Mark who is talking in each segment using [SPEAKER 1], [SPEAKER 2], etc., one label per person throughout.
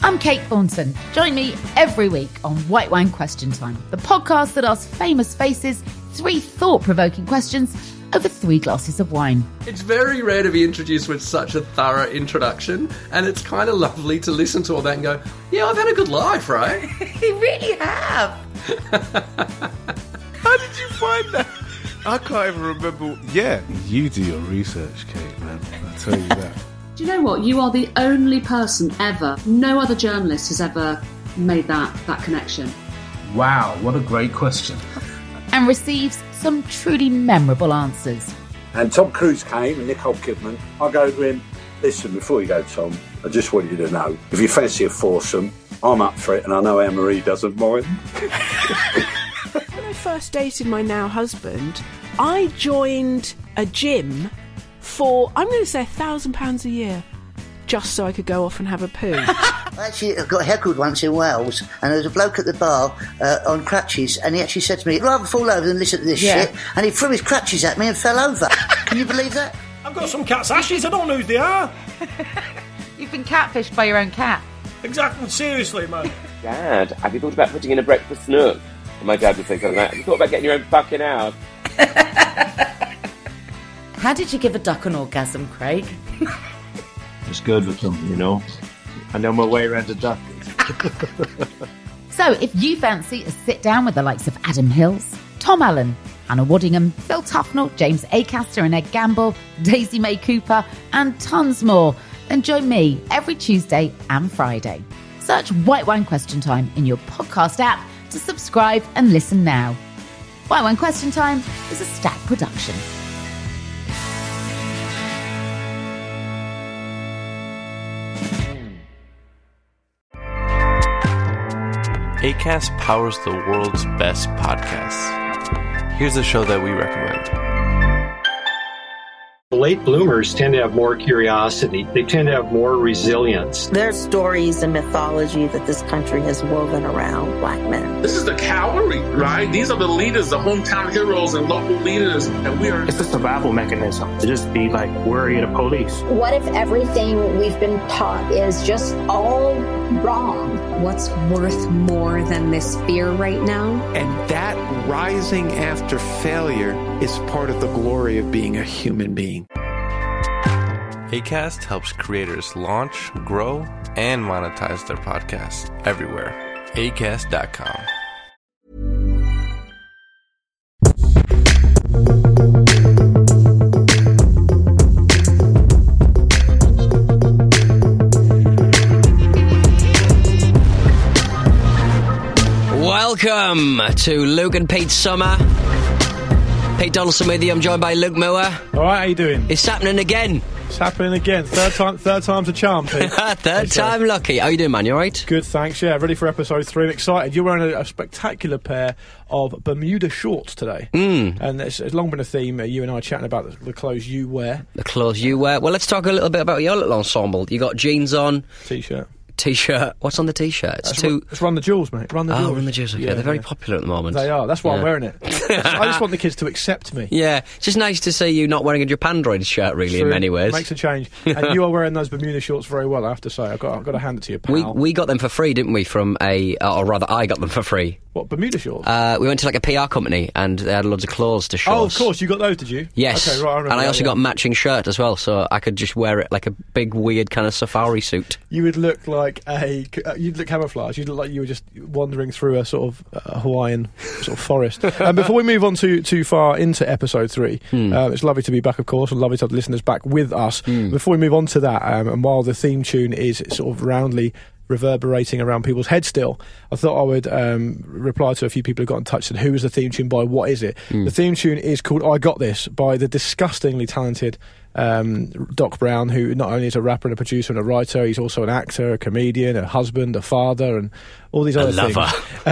[SPEAKER 1] I'm Kate Thornton. Join me every week on White Wine Question Time, the podcast that asks famous faces 3 thought-provoking questions over 3 glasses of wine.
[SPEAKER 2] It's very rare to be introduced with such a thorough introduction, and it's kind of lovely to listen to all that and go, yeah, I've had a good life, right?
[SPEAKER 1] You really have.
[SPEAKER 3] How did you find that? I can't even remember. Yeah, you do your research, Kate, man. I'll tell you that.
[SPEAKER 4] Do you know what? You are the only person ever, no other journalist has ever made that connection.
[SPEAKER 5] Wow, what a great question.
[SPEAKER 1] And receives some truly memorable answers.
[SPEAKER 6] And Tom Cruise came and Nicole Kidman. I go to him, listen, before you go, Tom, I just want you to know, if you fancy a foursome, I'm up for it, and I know Anne-Marie doesn't mind.
[SPEAKER 7] When I first dated my now husband, I joined a gym for, I'm going to say £1,000 a year, just so I could go off and have a poo.
[SPEAKER 8] Actually, I got heckled once in Wales, and there was a bloke at the bar on crutches, and he actually said to me, "I'd rather fall over than listen to this shit," and he threw his crutches at me and fell over. Can you believe that?
[SPEAKER 9] I've got some cat's ashes, I don't know who they are.
[SPEAKER 1] You've been catfished by your own cat.
[SPEAKER 9] Exactly, seriously, man.
[SPEAKER 10] Dad, have you thought about putting in a breakfast nook? And my dad would say something like, have you thought about getting your own fucking house?
[SPEAKER 1] How did you give a duck an orgasm, Craig?
[SPEAKER 5] Just good with them, you know. I know my way around a duck.
[SPEAKER 1] So, if you fancy a sit-down with the likes of Adam Hills, Tom Allen, Hannah Waddingham, Phil Tufnell, James Acaster and Ed Gamble, Daisy May Cooper, and tons more, then join me every Tuesday and Friday. Search White Wine Question Time in your podcast app to subscribe and listen now. White Wine Question Time is a Stack production.
[SPEAKER 11] Acast powers the world's best podcasts. Here's a show that we recommend.
[SPEAKER 12] Late bloomers tend to have more curiosity. They tend to have more resilience.
[SPEAKER 13] There's stories and mythology that this country has woven around black men.
[SPEAKER 14] This is the cavalry, right? These are the leaders, the hometown heroes and local leaders. And we are...
[SPEAKER 15] It's a survival mechanism to just be like worried of police.
[SPEAKER 16] What if everything we've been taught is just all wrong?
[SPEAKER 17] What's worth more than this fear right now?
[SPEAKER 18] And that rising after failure is part of the glory of being a human being.
[SPEAKER 11] Acast helps creators launch, grow, and monetize their podcasts everywhere. Acast.com.
[SPEAKER 19] Welcome to Luke and Pete's Summer. Pete Donaldson with you. I'm joined by Luke Moore.
[SPEAKER 20] All right, how you doing?
[SPEAKER 19] It's happening again.
[SPEAKER 20] It's happening again. Third time's a charm, Pete.
[SPEAKER 19] Third time lucky. How you doing, man? You all right?
[SPEAKER 20] Good, thanks. Yeah, ready for episode 3 and excited. You're wearing a spectacular pair of Bermuda shorts today. And it's long been a theme, you and I chatting about the clothes you wear.
[SPEAKER 19] The clothes you wear. Well, let's talk a little bit about your little ensemble. You got jeans on. T-shirt. What's on the T-shirt?
[SPEAKER 20] It's Run the Jewels, mate. Run the Jewels.
[SPEAKER 19] Run the Jewels. Okay, they're very popular at the moment.
[SPEAKER 20] They are. That's why I'm wearing it. I just want the kids to accept me.
[SPEAKER 19] Yeah, it's just nice to see you not wearing a Japandroid shirt, really, in many ways.
[SPEAKER 20] Makes a change. And you are wearing those Bermuda shorts very well, I have to say. I've got to hand it to you, pal.
[SPEAKER 19] We got them for free, didn't we? From or rather, I got them for free.
[SPEAKER 20] What, Bermuda shorts?
[SPEAKER 19] We went to like a PR company and they had loads of clothes to show us.
[SPEAKER 20] Oh, of course, you got those, did you?
[SPEAKER 19] Yes.
[SPEAKER 20] Okay, right, I remember.
[SPEAKER 19] And I also got a matching shirt as well, so I could just wear it like a big, weird kind of safari suit.
[SPEAKER 20] You would look like you'd look camouflage. You'd look like you were just wandering through a sort of Hawaiian sort of forest. And before we move on too far into episode 3, it's lovely to be back, of course, and lovely to have the listeners back with us. Before we move on to that, and while the theme tune is sort of roundly reverberating around people's heads still, I thought I would reply to a few people who got in touch and who is the theme tune by, what is it? The theme tune is called I Got This by the disgustingly talented Doc Brown, who not only is a rapper and a producer and a writer, he's also an actor, a comedian, a husband, a father, and all these other things.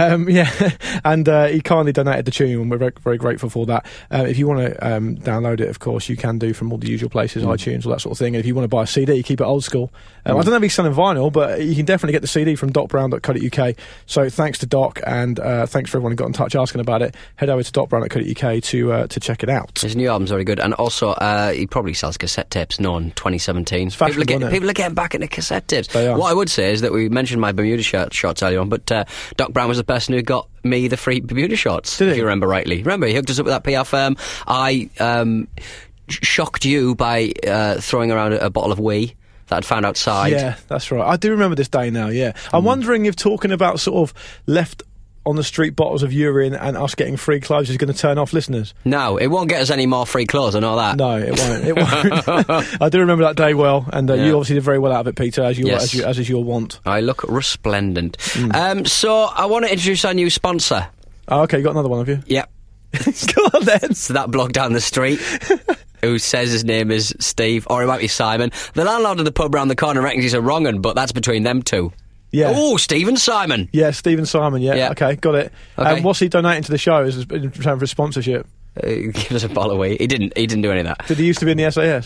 [SPEAKER 20] And he kindly donated the tune, and we're very, very grateful for that. If you want to download it, of course, you can do from all the usual places, iTunes, all that sort of thing. And if you want to buy a CD, keep it old school. I don't know if he's selling vinyl, but you can definitely get the CD from docbrown.co.uk. So thanks to Doc, and thanks for everyone who got in touch asking about it. Head over to docbrown.co.uk to check it out.
[SPEAKER 19] His new album's very good, and also he probably sells sells cassette tapes now in 2017.
[SPEAKER 20] fashionable, isn't it?
[SPEAKER 19] People are getting back into cassette tapes.
[SPEAKER 20] They are.
[SPEAKER 19] What I would say is that we mentioned my Bermuda shorts earlier on, but Doc Brown was the person who got me the free Bermuda shorts, if you remember rightly. Remember, he hooked us up with that PR firm. I shocked you by throwing around a bottle of wee that I'd found outside.
[SPEAKER 20] Yeah, that's right. I do remember this day now, yeah. I'm wondering if talking about sort of left on the street bottles of urine and us getting free clothes is going to turn off listeners.
[SPEAKER 19] No, it won't get us any more free clothes, I know that.
[SPEAKER 20] No, it won't. It won't. I do remember that day well, and you obviously did very well out of it, Peter, as is your wont.
[SPEAKER 19] I look resplendent. So I want to introduce our new sponsor.
[SPEAKER 20] Oh, okay, you got another one, have you?
[SPEAKER 19] Yep.
[SPEAKER 20] Go on then.
[SPEAKER 19] So that bloke down the street who says his name is Steve, or it might be Simon. The landlord of the pub round the corner reckons he's a wrong'un, but that's between them two.
[SPEAKER 20] Yeah.
[SPEAKER 19] Oh, Stephen Simon.
[SPEAKER 20] Yeah, Stephen Simon, yeah. Okay, got it.
[SPEAKER 19] Okay.
[SPEAKER 20] What's he donating to the show in return for his sponsorship?
[SPEAKER 19] Give us a bottle away. He didn't do any of that.
[SPEAKER 20] Did he used to be in the SAS?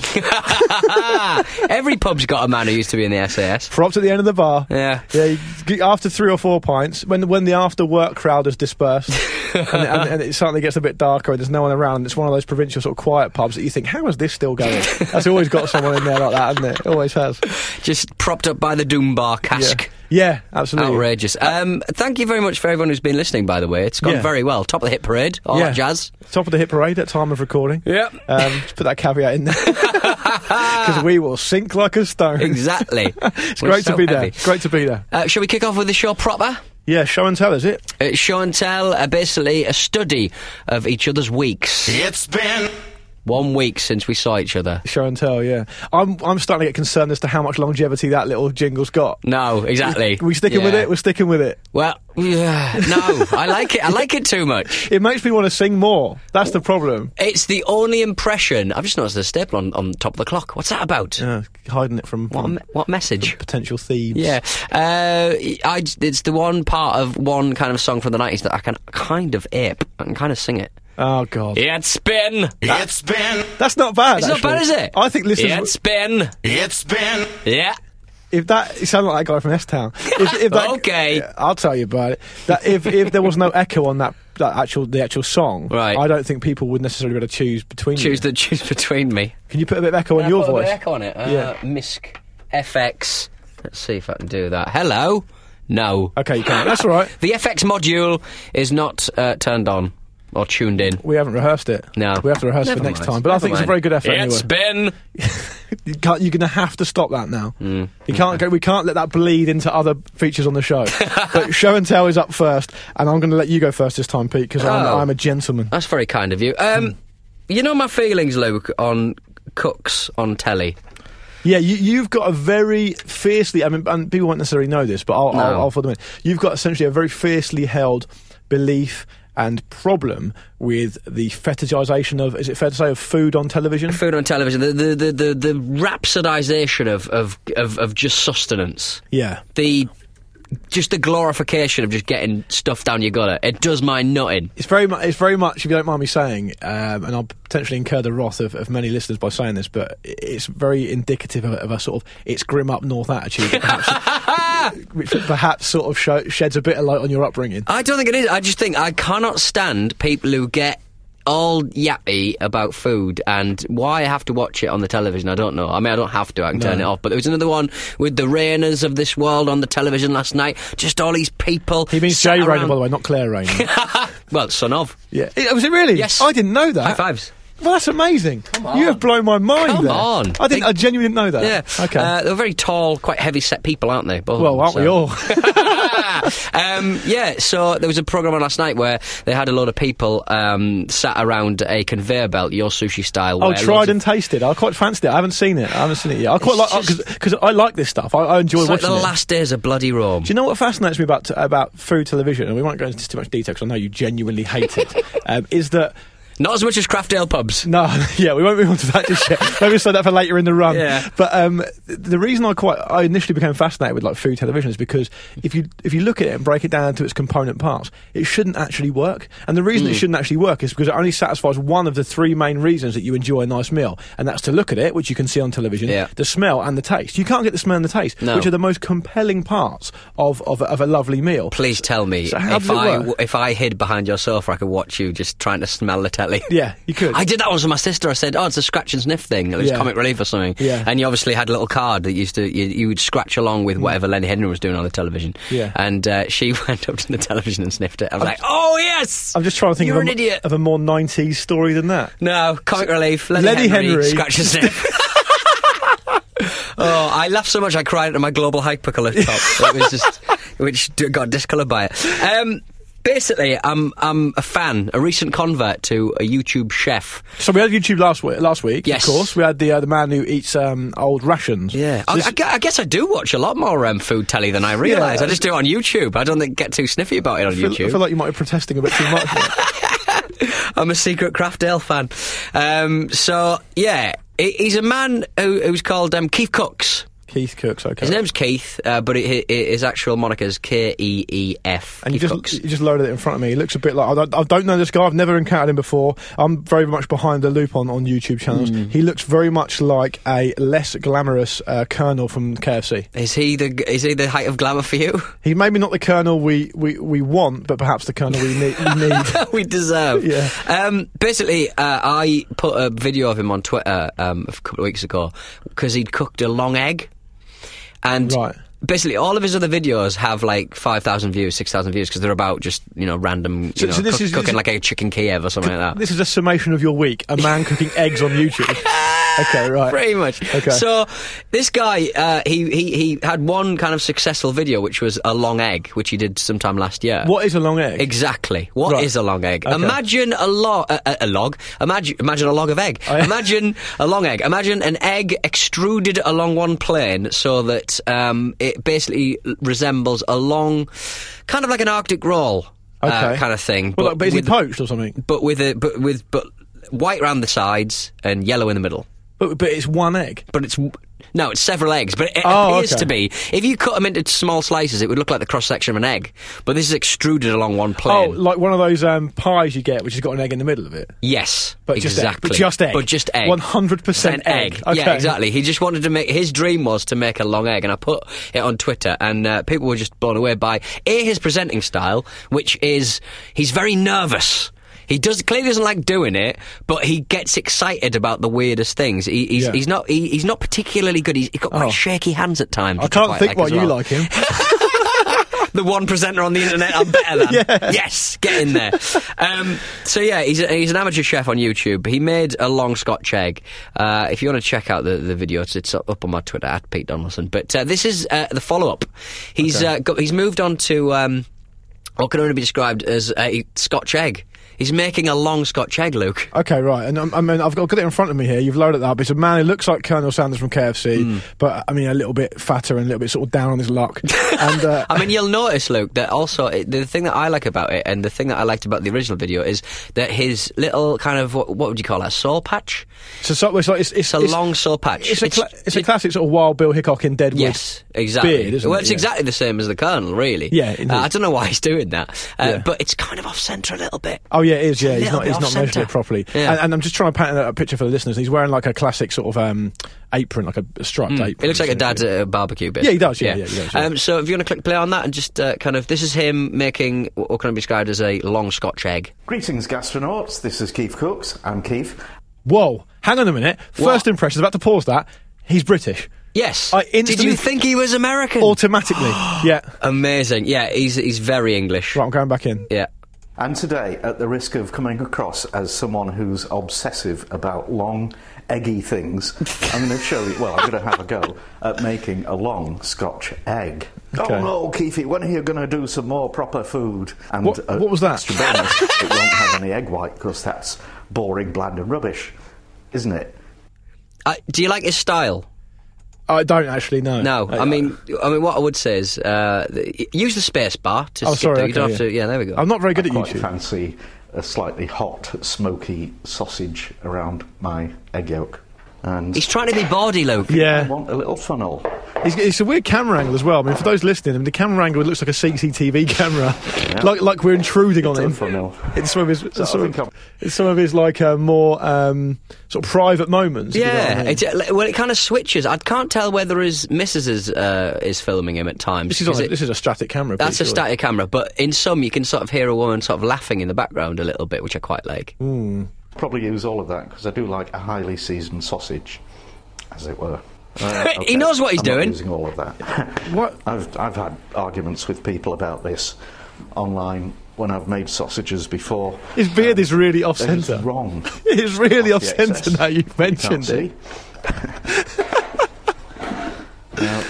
[SPEAKER 19] Every pub's got a man who used to be in the SAS.
[SPEAKER 20] Propped at the end of the bar.
[SPEAKER 19] Yeah.
[SPEAKER 20] After 3 or 4 pints, when the after work crowd has dispersed and it suddenly gets a bit darker and there's no one around, and it's one of those provincial sort of quiet pubs that you think, how is this still going? That's always got someone in there like that, hasn't it? Always has.
[SPEAKER 19] Just propped up by the Doom Bar cask.
[SPEAKER 20] Yeah, absolutely.
[SPEAKER 19] Outrageous. Thank you very much for everyone who's been listening, by the way. It's gone very well. Top of the hit parade, all that jazz.
[SPEAKER 20] Top of the hit parade at time of recording.
[SPEAKER 19] Yep.
[SPEAKER 20] Just put that caveat in there. Because we will sink like a stone.
[SPEAKER 19] Exactly.
[SPEAKER 20] It's great to be there. It's great to be there.
[SPEAKER 19] Shall we kick off with the show proper?
[SPEAKER 20] Yeah, show and tell, is it?
[SPEAKER 19] Show and tell, basically a study of each other's weeks.
[SPEAKER 21] It's been
[SPEAKER 19] 1 week since we saw each other.
[SPEAKER 20] Show and tell, yeah. I'm starting to get concerned as to how much longevity that little jingle's got.
[SPEAKER 19] No, exactly.
[SPEAKER 20] We sticking with it? We're sticking with it.
[SPEAKER 19] Well, yeah, no, I like it. I like it too much.
[SPEAKER 20] It makes me want to sing more. That's the problem.
[SPEAKER 19] It's the only impression. I've just noticed a staple on top of the clock. What's that about?
[SPEAKER 20] Hiding it from
[SPEAKER 19] what message?
[SPEAKER 20] Potential thieves.
[SPEAKER 19] Yeah. It's the one part of one kind of song from the 90s that I can kind of ape. I can kind of sing it.
[SPEAKER 20] Oh, God.
[SPEAKER 19] It's been.
[SPEAKER 20] That's not bad,
[SPEAKER 19] It's not bad, is it?
[SPEAKER 20] I think listeners...
[SPEAKER 19] It's been. Yeah.
[SPEAKER 20] If that... You sound like that guy from S-Town. If that,
[SPEAKER 19] okay.
[SPEAKER 20] I'll tell you about it. That if there was no echo on the actual song,
[SPEAKER 19] right,
[SPEAKER 20] I don't think people would necessarily be able to choose between
[SPEAKER 19] Choose between me.
[SPEAKER 20] Can you put a bit of echo on your voice?
[SPEAKER 19] Put a bit of echo on it?
[SPEAKER 20] Yeah.
[SPEAKER 19] Misc FX. Let's see if I can do that. Hello? No.
[SPEAKER 20] Okay, you can't. That's all right.
[SPEAKER 19] The FX module is not turned on. Or tuned in.
[SPEAKER 20] We haven't rehearsed it.
[SPEAKER 19] No.
[SPEAKER 20] We have to rehearse for next time. But I think it's a very good effort
[SPEAKER 19] It's
[SPEAKER 20] anyway.
[SPEAKER 19] been...
[SPEAKER 20] You're going to have to stop that now. You can't go. We can't let that bleed into other features on the show. But show and tell is up first, and I'm going to let you go first this time, Pete, because I'm a gentleman.
[SPEAKER 19] That's very kind of you. You know my feelings, Luke, on cooks on telly.
[SPEAKER 20] Yeah, you've got a very fiercely... I mean, and people won't necessarily know this, but I'll follow them in. You've got essentially a very fiercely held belief and problem with the fetishisation of, is it fair to say, of food on television?
[SPEAKER 19] Food on television, the rhapsodisation of just sustenance.
[SPEAKER 20] Yeah.
[SPEAKER 19] Just the glorification of just getting stuff down your gullet. It does my nutting.
[SPEAKER 20] It's very much, if you don't mind me saying, and I'll potentially incur the wrath of many listeners by saying this, but it's very indicative of a sort of it's grim up north attitude, which perhaps sort of sheds a bit of light on your upbringing.
[SPEAKER 19] I don't think it is. I just think I cannot stand people who get all yappy about food, and why I have to watch it on the television, I don't know. I mean, I don't have to, I can turn it off. But there was another one with the Rainers of this world on the television last night. Just all these people.
[SPEAKER 20] He means Jay Rayner, by the way, not Claire Rayner.
[SPEAKER 19] Well, son of.
[SPEAKER 20] Yeah. Was it really?
[SPEAKER 19] Yes.
[SPEAKER 20] I didn't know that.
[SPEAKER 19] High fives.
[SPEAKER 20] Well, that's amazing.
[SPEAKER 19] Come on.
[SPEAKER 20] You have blown my mind.
[SPEAKER 19] Come
[SPEAKER 20] there.
[SPEAKER 19] on.
[SPEAKER 20] I genuinely didn't know that.
[SPEAKER 19] Yeah.
[SPEAKER 20] Okay.
[SPEAKER 19] They're very tall, quite heavy-set people, aren't they? Both
[SPEAKER 20] well, aren't we all?
[SPEAKER 19] Yeah, so there was a programme on last night where they had a lot of people sat around a conveyor belt, your sushi style.
[SPEAKER 20] Oh, tried and tasted. I quite fancied it. I haven't seen it yet. I quite like, because I like this stuff. I enjoy watching it.
[SPEAKER 19] It's like the last days of bloody Rome.
[SPEAKER 20] Do you know what fascinates me about food television, and we won't go into too much detail because I know you genuinely hate it, is that...
[SPEAKER 19] Not as much as craft ale pubs.
[SPEAKER 20] No, yeah, we won't move on to that just yet. Maybe save that for later in the run.
[SPEAKER 19] Yeah.
[SPEAKER 20] But the reason I initially became fascinated with like food television is because if you look at it and break it down into its component parts, it shouldn't actually work. And the reason it shouldn't actually work is because it only satisfies one of the three main reasons that you enjoy a nice meal, and that's to look at it, which you can see on television, the smell and the taste. You can't get the smell and the taste, which are the most compelling parts of a lovely meal.
[SPEAKER 19] Please tell me,
[SPEAKER 20] so
[SPEAKER 19] if I hid behind your sofa, I could watch you just trying to smell the taste. telly.
[SPEAKER 20] Yeah, you could.
[SPEAKER 19] I did that once with my sister. I said, "Oh, it's a scratch and sniff thing. It was Comic Relief or something."
[SPEAKER 20] Yeah.
[SPEAKER 19] And you obviously had a little card that you would scratch along with whatever Lenny Henry was doing on the television.
[SPEAKER 20] Yeah.
[SPEAKER 19] And she went up to the television and sniffed it. I was like, "Oh yes!"
[SPEAKER 20] I'm just trying to think
[SPEAKER 19] You're an idiot.
[SPEAKER 20] of a more 90s story than that.
[SPEAKER 19] No, Comic Relief, Lenny Henry, scratch and sniff. Oh, I laughed so much I cried into my Global Hypercolour top. It was just, which got discoloured by it. Basically, I'm a fan, a recent convert to a YouTube chef.
[SPEAKER 20] So we had YouTube last week.
[SPEAKER 19] Yes.
[SPEAKER 20] Of course. We had the man who eats old rations.
[SPEAKER 19] Yeah.
[SPEAKER 20] So
[SPEAKER 19] I guess I do watch a lot more food telly than I realise. I just do it on YouTube. I don't get too sniffy about it on YouTube.
[SPEAKER 20] I feel like you might be protesting a bit too much.
[SPEAKER 19] I'm a secret Kraft Ale fan. So, yeah, he's a man who's called Keith Cooks.
[SPEAKER 20] Keith Cooks, okay.
[SPEAKER 19] His name's Keith, but his actual moniker is Keef.
[SPEAKER 20] And you just loaded it in front of me. He looks a bit like... I don't know this guy. I've never encountered him before. I'm very much behind the loop on YouTube channels. He looks very much like a less glamorous Colonel from KFC.
[SPEAKER 19] Is he the height of glamour for you?
[SPEAKER 20] He's maybe not the Colonel we want, but perhaps the Colonel we need.
[SPEAKER 19] We deserve.
[SPEAKER 20] Yeah.
[SPEAKER 19] Basically, I put a video of him on Twitter a couple of weeks ago because he'd cooked a long egg. And basically, all of his other videos have like 5,000 views, 6,000 views because they're about just random, cooking like a chicken Kiev or something like that.
[SPEAKER 20] This is a summation of your week: a man cooking eggs on YouTube. Okay, right.
[SPEAKER 19] Pretty much.
[SPEAKER 20] Okay.
[SPEAKER 19] So this guy, he had one kind of successful video, which was a long egg, which he did sometime last year.
[SPEAKER 20] What is a long egg?
[SPEAKER 19] Exactly. What is a long egg?
[SPEAKER 20] Okay.
[SPEAKER 19] Imagine a log. Imagine a log of egg. Imagine a long egg. Imagine an egg extruded along one plane so that it basically resembles a long, kind of like an Arctic roll kind of thing.
[SPEAKER 20] But is it poached or something?
[SPEAKER 19] But white around the sides and yellow in the middle.
[SPEAKER 20] But it's one egg.
[SPEAKER 19] But it's several eggs. But it appears to be. If you cut them into small slices, it would look like the cross section of an egg. But this is extruded along one plane.
[SPEAKER 20] Oh, like one of those pies you get, which has got an egg in the middle of it.
[SPEAKER 19] Yes,
[SPEAKER 20] but
[SPEAKER 19] exactly.
[SPEAKER 20] Just egg.
[SPEAKER 19] But just egg.
[SPEAKER 20] 100% egg. Okay.
[SPEAKER 19] Yeah, exactly. He just wanted to make. His dream was to make a long egg, and I put it on Twitter, and people were just blown away by his presenting style, which is he's very nervous. He clearly doesn't like doing it, but he gets excited about the weirdest things. He's not particularly good. He's got quite shaky hands at times.
[SPEAKER 20] I can't think why you like him.
[SPEAKER 19] The one presenter on the internet I'm better than.
[SPEAKER 20] Yeah.
[SPEAKER 19] Yes, get in there. So yeah, he's an amateur chef on YouTube. He made a long Scotch egg. If you want to check out the video, it's up on my Twitter at Pete Donaldson. But this is the follow-up. He's moved on to what can only be described as a Scotch egg. He's making a long Scotch egg, Luke.
[SPEAKER 20] Okay, right. And I mean, I've got it in front of me here. You've loaded that up. It's a man who looks like Colonel Sanders from KFC, but I mean, a little bit fatter and a little bit sort of down on his luck. And
[SPEAKER 19] I mean, you'll notice, Luke, that also the thing that I like about it, and the thing that I liked about the original video, is that his little kind of what would you call that, soul patch?
[SPEAKER 20] It's a
[SPEAKER 19] long soul patch.
[SPEAKER 20] It's a classic sort of Wild Bill Hickok in Deadwood.
[SPEAKER 19] Yes, exactly.
[SPEAKER 20] Beard, isn't
[SPEAKER 19] well,
[SPEAKER 20] it?
[SPEAKER 19] It's exactly the same as the Colonel, really.
[SPEAKER 20] Yeah,
[SPEAKER 19] I don't know why he's doing that, but it's kind of off centre a little bit.
[SPEAKER 20] Oh yeah, it is. Yeah, he's not measured it properly.
[SPEAKER 19] Yeah.
[SPEAKER 20] And I'm just trying to paint a picture for the listeners. He's wearing like a classic sort of apron, like a striped apron.
[SPEAKER 19] It looks like a dad's at a barbecue bit.
[SPEAKER 20] Yeah, he does. Yeah, he does.
[SPEAKER 19] So if you want to click play on that and just kind of, this is him making what can be described as a long Scotch egg.
[SPEAKER 21] Greetings, gastronauts. This is Keith Cooks. I'm Keith.
[SPEAKER 20] Whoa, hang on a minute. First impressions, about to pause that. He's British.
[SPEAKER 19] Yes. Did you think he was American?
[SPEAKER 20] Automatically. Yeah.
[SPEAKER 19] Amazing. Yeah, he's very English.
[SPEAKER 20] Right, I'm going back in.
[SPEAKER 19] Yeah.
[SPEAKER 21] And today, at the risk of coming across as someone who's obsessive about long, eggy things, I'm going to show you, I'm going to have a go at making a long Scotch egg. Okay. Oh no, Keithy, when are you going to do some more proper food? And
[SPEAKER 20] what was that?
[SPEAKER 21] Extra bonus, it won't have any egg white, because that's boring, bland and rubbish, isn't it?
[SPEAKER 19] Do you like his style?
[SPEAKER 20] I don't actually know.
[SPEAKER 19] No, I mean, what I would say is use the space bar to skip
[SPEAKER 20] sorry,
[SPEAKER 19] through. You don't have to. Yeah, there we go.
[SPEAKER 20] I'm not very good at
[SPEAKER 21] YouTube. I
[SPEAKER 20] YouTube.
[SPEAKER 21] Fancy a slightly hot, smoky sausage around my egg yolk. And
[SPEAKER 19] he's trying to be bawdy, Luke.
[SPEAKER 20] Yeah.
[SPEAKER 21] I want a little funnel
[SPEAKER 20] It's a weird camera angle as well. I mean, for those listening, the camera angle looks like a CCTV camera, like we're intruding on him. It's some of his, it's some of his like more sort of private moments.
[SPEAKER 19] Yeah,
[SPEAKER 20] if you know what I mean.
[SPEAKER 19] well, it kind of switches. I can't tell whether his missus is filming him at times.
[SPEAKER 20] This is a static camera.
[SPEAKER 19] That's a static camera, but in some you can sort of hear a woman sort of laughing in the background a little bit, which I quite like.
[SPEAKER 21] Probably use all of that because I do like a highly seasoned sausage, as it were.
[SPEAKER 19] He knows what he's
[SPEAKER 21] I'm
[SPEAKER 19] doing.
[SPEAKER 21] Not using all of that.
[SPEAKER 20] What?
[SPEAKER 21] I've had arguments with people about this online when I've made sausages before.
[SPEAKER 20] His beard is really off centre.
[SPEAKER 21] Wrong.
[SPEAKER 20] It's really off centre now you've mentioned
[SPEAKER 21] it. Now,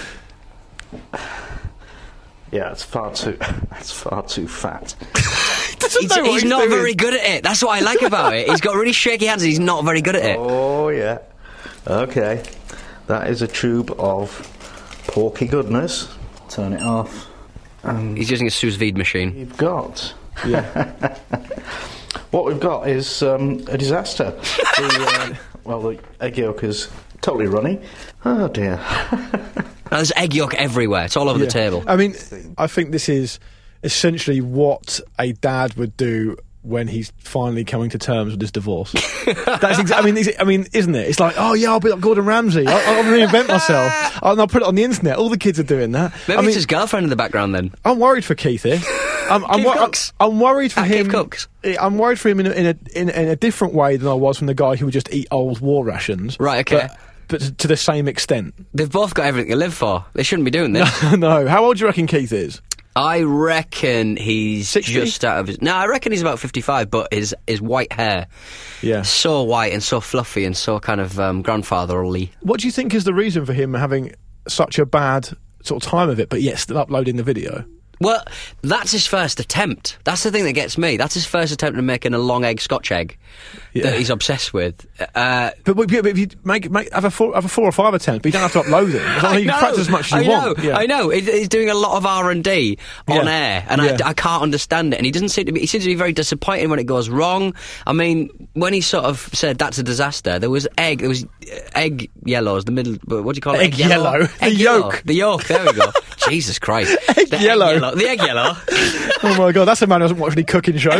[SPEAKER 21] yeah, it's far too fat.
[SPEAKER 19] He's not very good at it. That's what I like about it. He's got really shaky hands and he's not very good at it.
[SPEAKER 21] Oh, yeah. Okay. That is a tube of porky goodness. Turn it off.
[SPEAKER 19] He's using a sous vide machine.
[SPEAKER 21] You've got... Yeah. What we've got is a disaster. The egg yolk is totally runny. Oh, dear.
[SPEAKER 19] There's egg yolk everywhere. It's all over the table.
[SPEAKER 20] I mean, I think this is essentially what a dad would do when he's finally coming to terms with his divorce. That's I mean, isn't it? It's like, oh yeah, I'll be like Gordon Ramsay. I'll reinvent myself. And I'll put it on the internet. All the kids are doing that.
[SPEAKER 19] Maybe it's his girlfriend in the background then.
[SPEAKER 20] I'm worried for Keith here. I'm worried for him. I'm worried for him in a different way than I was from the guy who would just eat old war rations.
[SPEAKER 19] Right. Okay.
[SPEAKER 20] But to the same extent.
[SPEAKER 19] They've both got everything to live for. They shouldn't be doing this.
[SPEAKER 20] No. How old do you reckon Keith is?
[SPEAKER 19] I reckon he's
[SPEAKER 20] 60?
[SPEAKER 19] just out of his... No, I reckon he's about 55, but his white hair...
[SPEAKER 20] Yeah.
[SPEAKER 19] So white and so fluffy and so kind of grandfatherly.
[SPEAKER 20] What do you think is the reason for him having such a bad sort of time of it, but yet still uploading the video?
[SPEAKER 19] Well, that's his first attempt. That's the thing that gets me. That's his first attempt at making a long egg Scotch egg that he's obsessed with.
[SPEAKER 20] But if you have a 4 or 5 attempts, but you don't have to upload them. As long as you practice as much as you want. Yeah.
[SPEAKER 19] I know. He's doing a lot of R&D on air, and I can't understand it. And he doesn't seem to be. He seems to be very disappointed when it goes wrong. I mean, when he sort of said that's a disaster, there was egg yellows. The middle. What do you call it?
[SPEAKER 20] Egg yellow.
[SPEAKER 19] The yolk. The yolk. There we go. Jesus Christ.
[SPEAKER 20] Egg yellow.
[SPEAKER 19] The egg yellow.
[SPEAKER 20] Oh my God, that's a man who doesn't watch any cooking shows.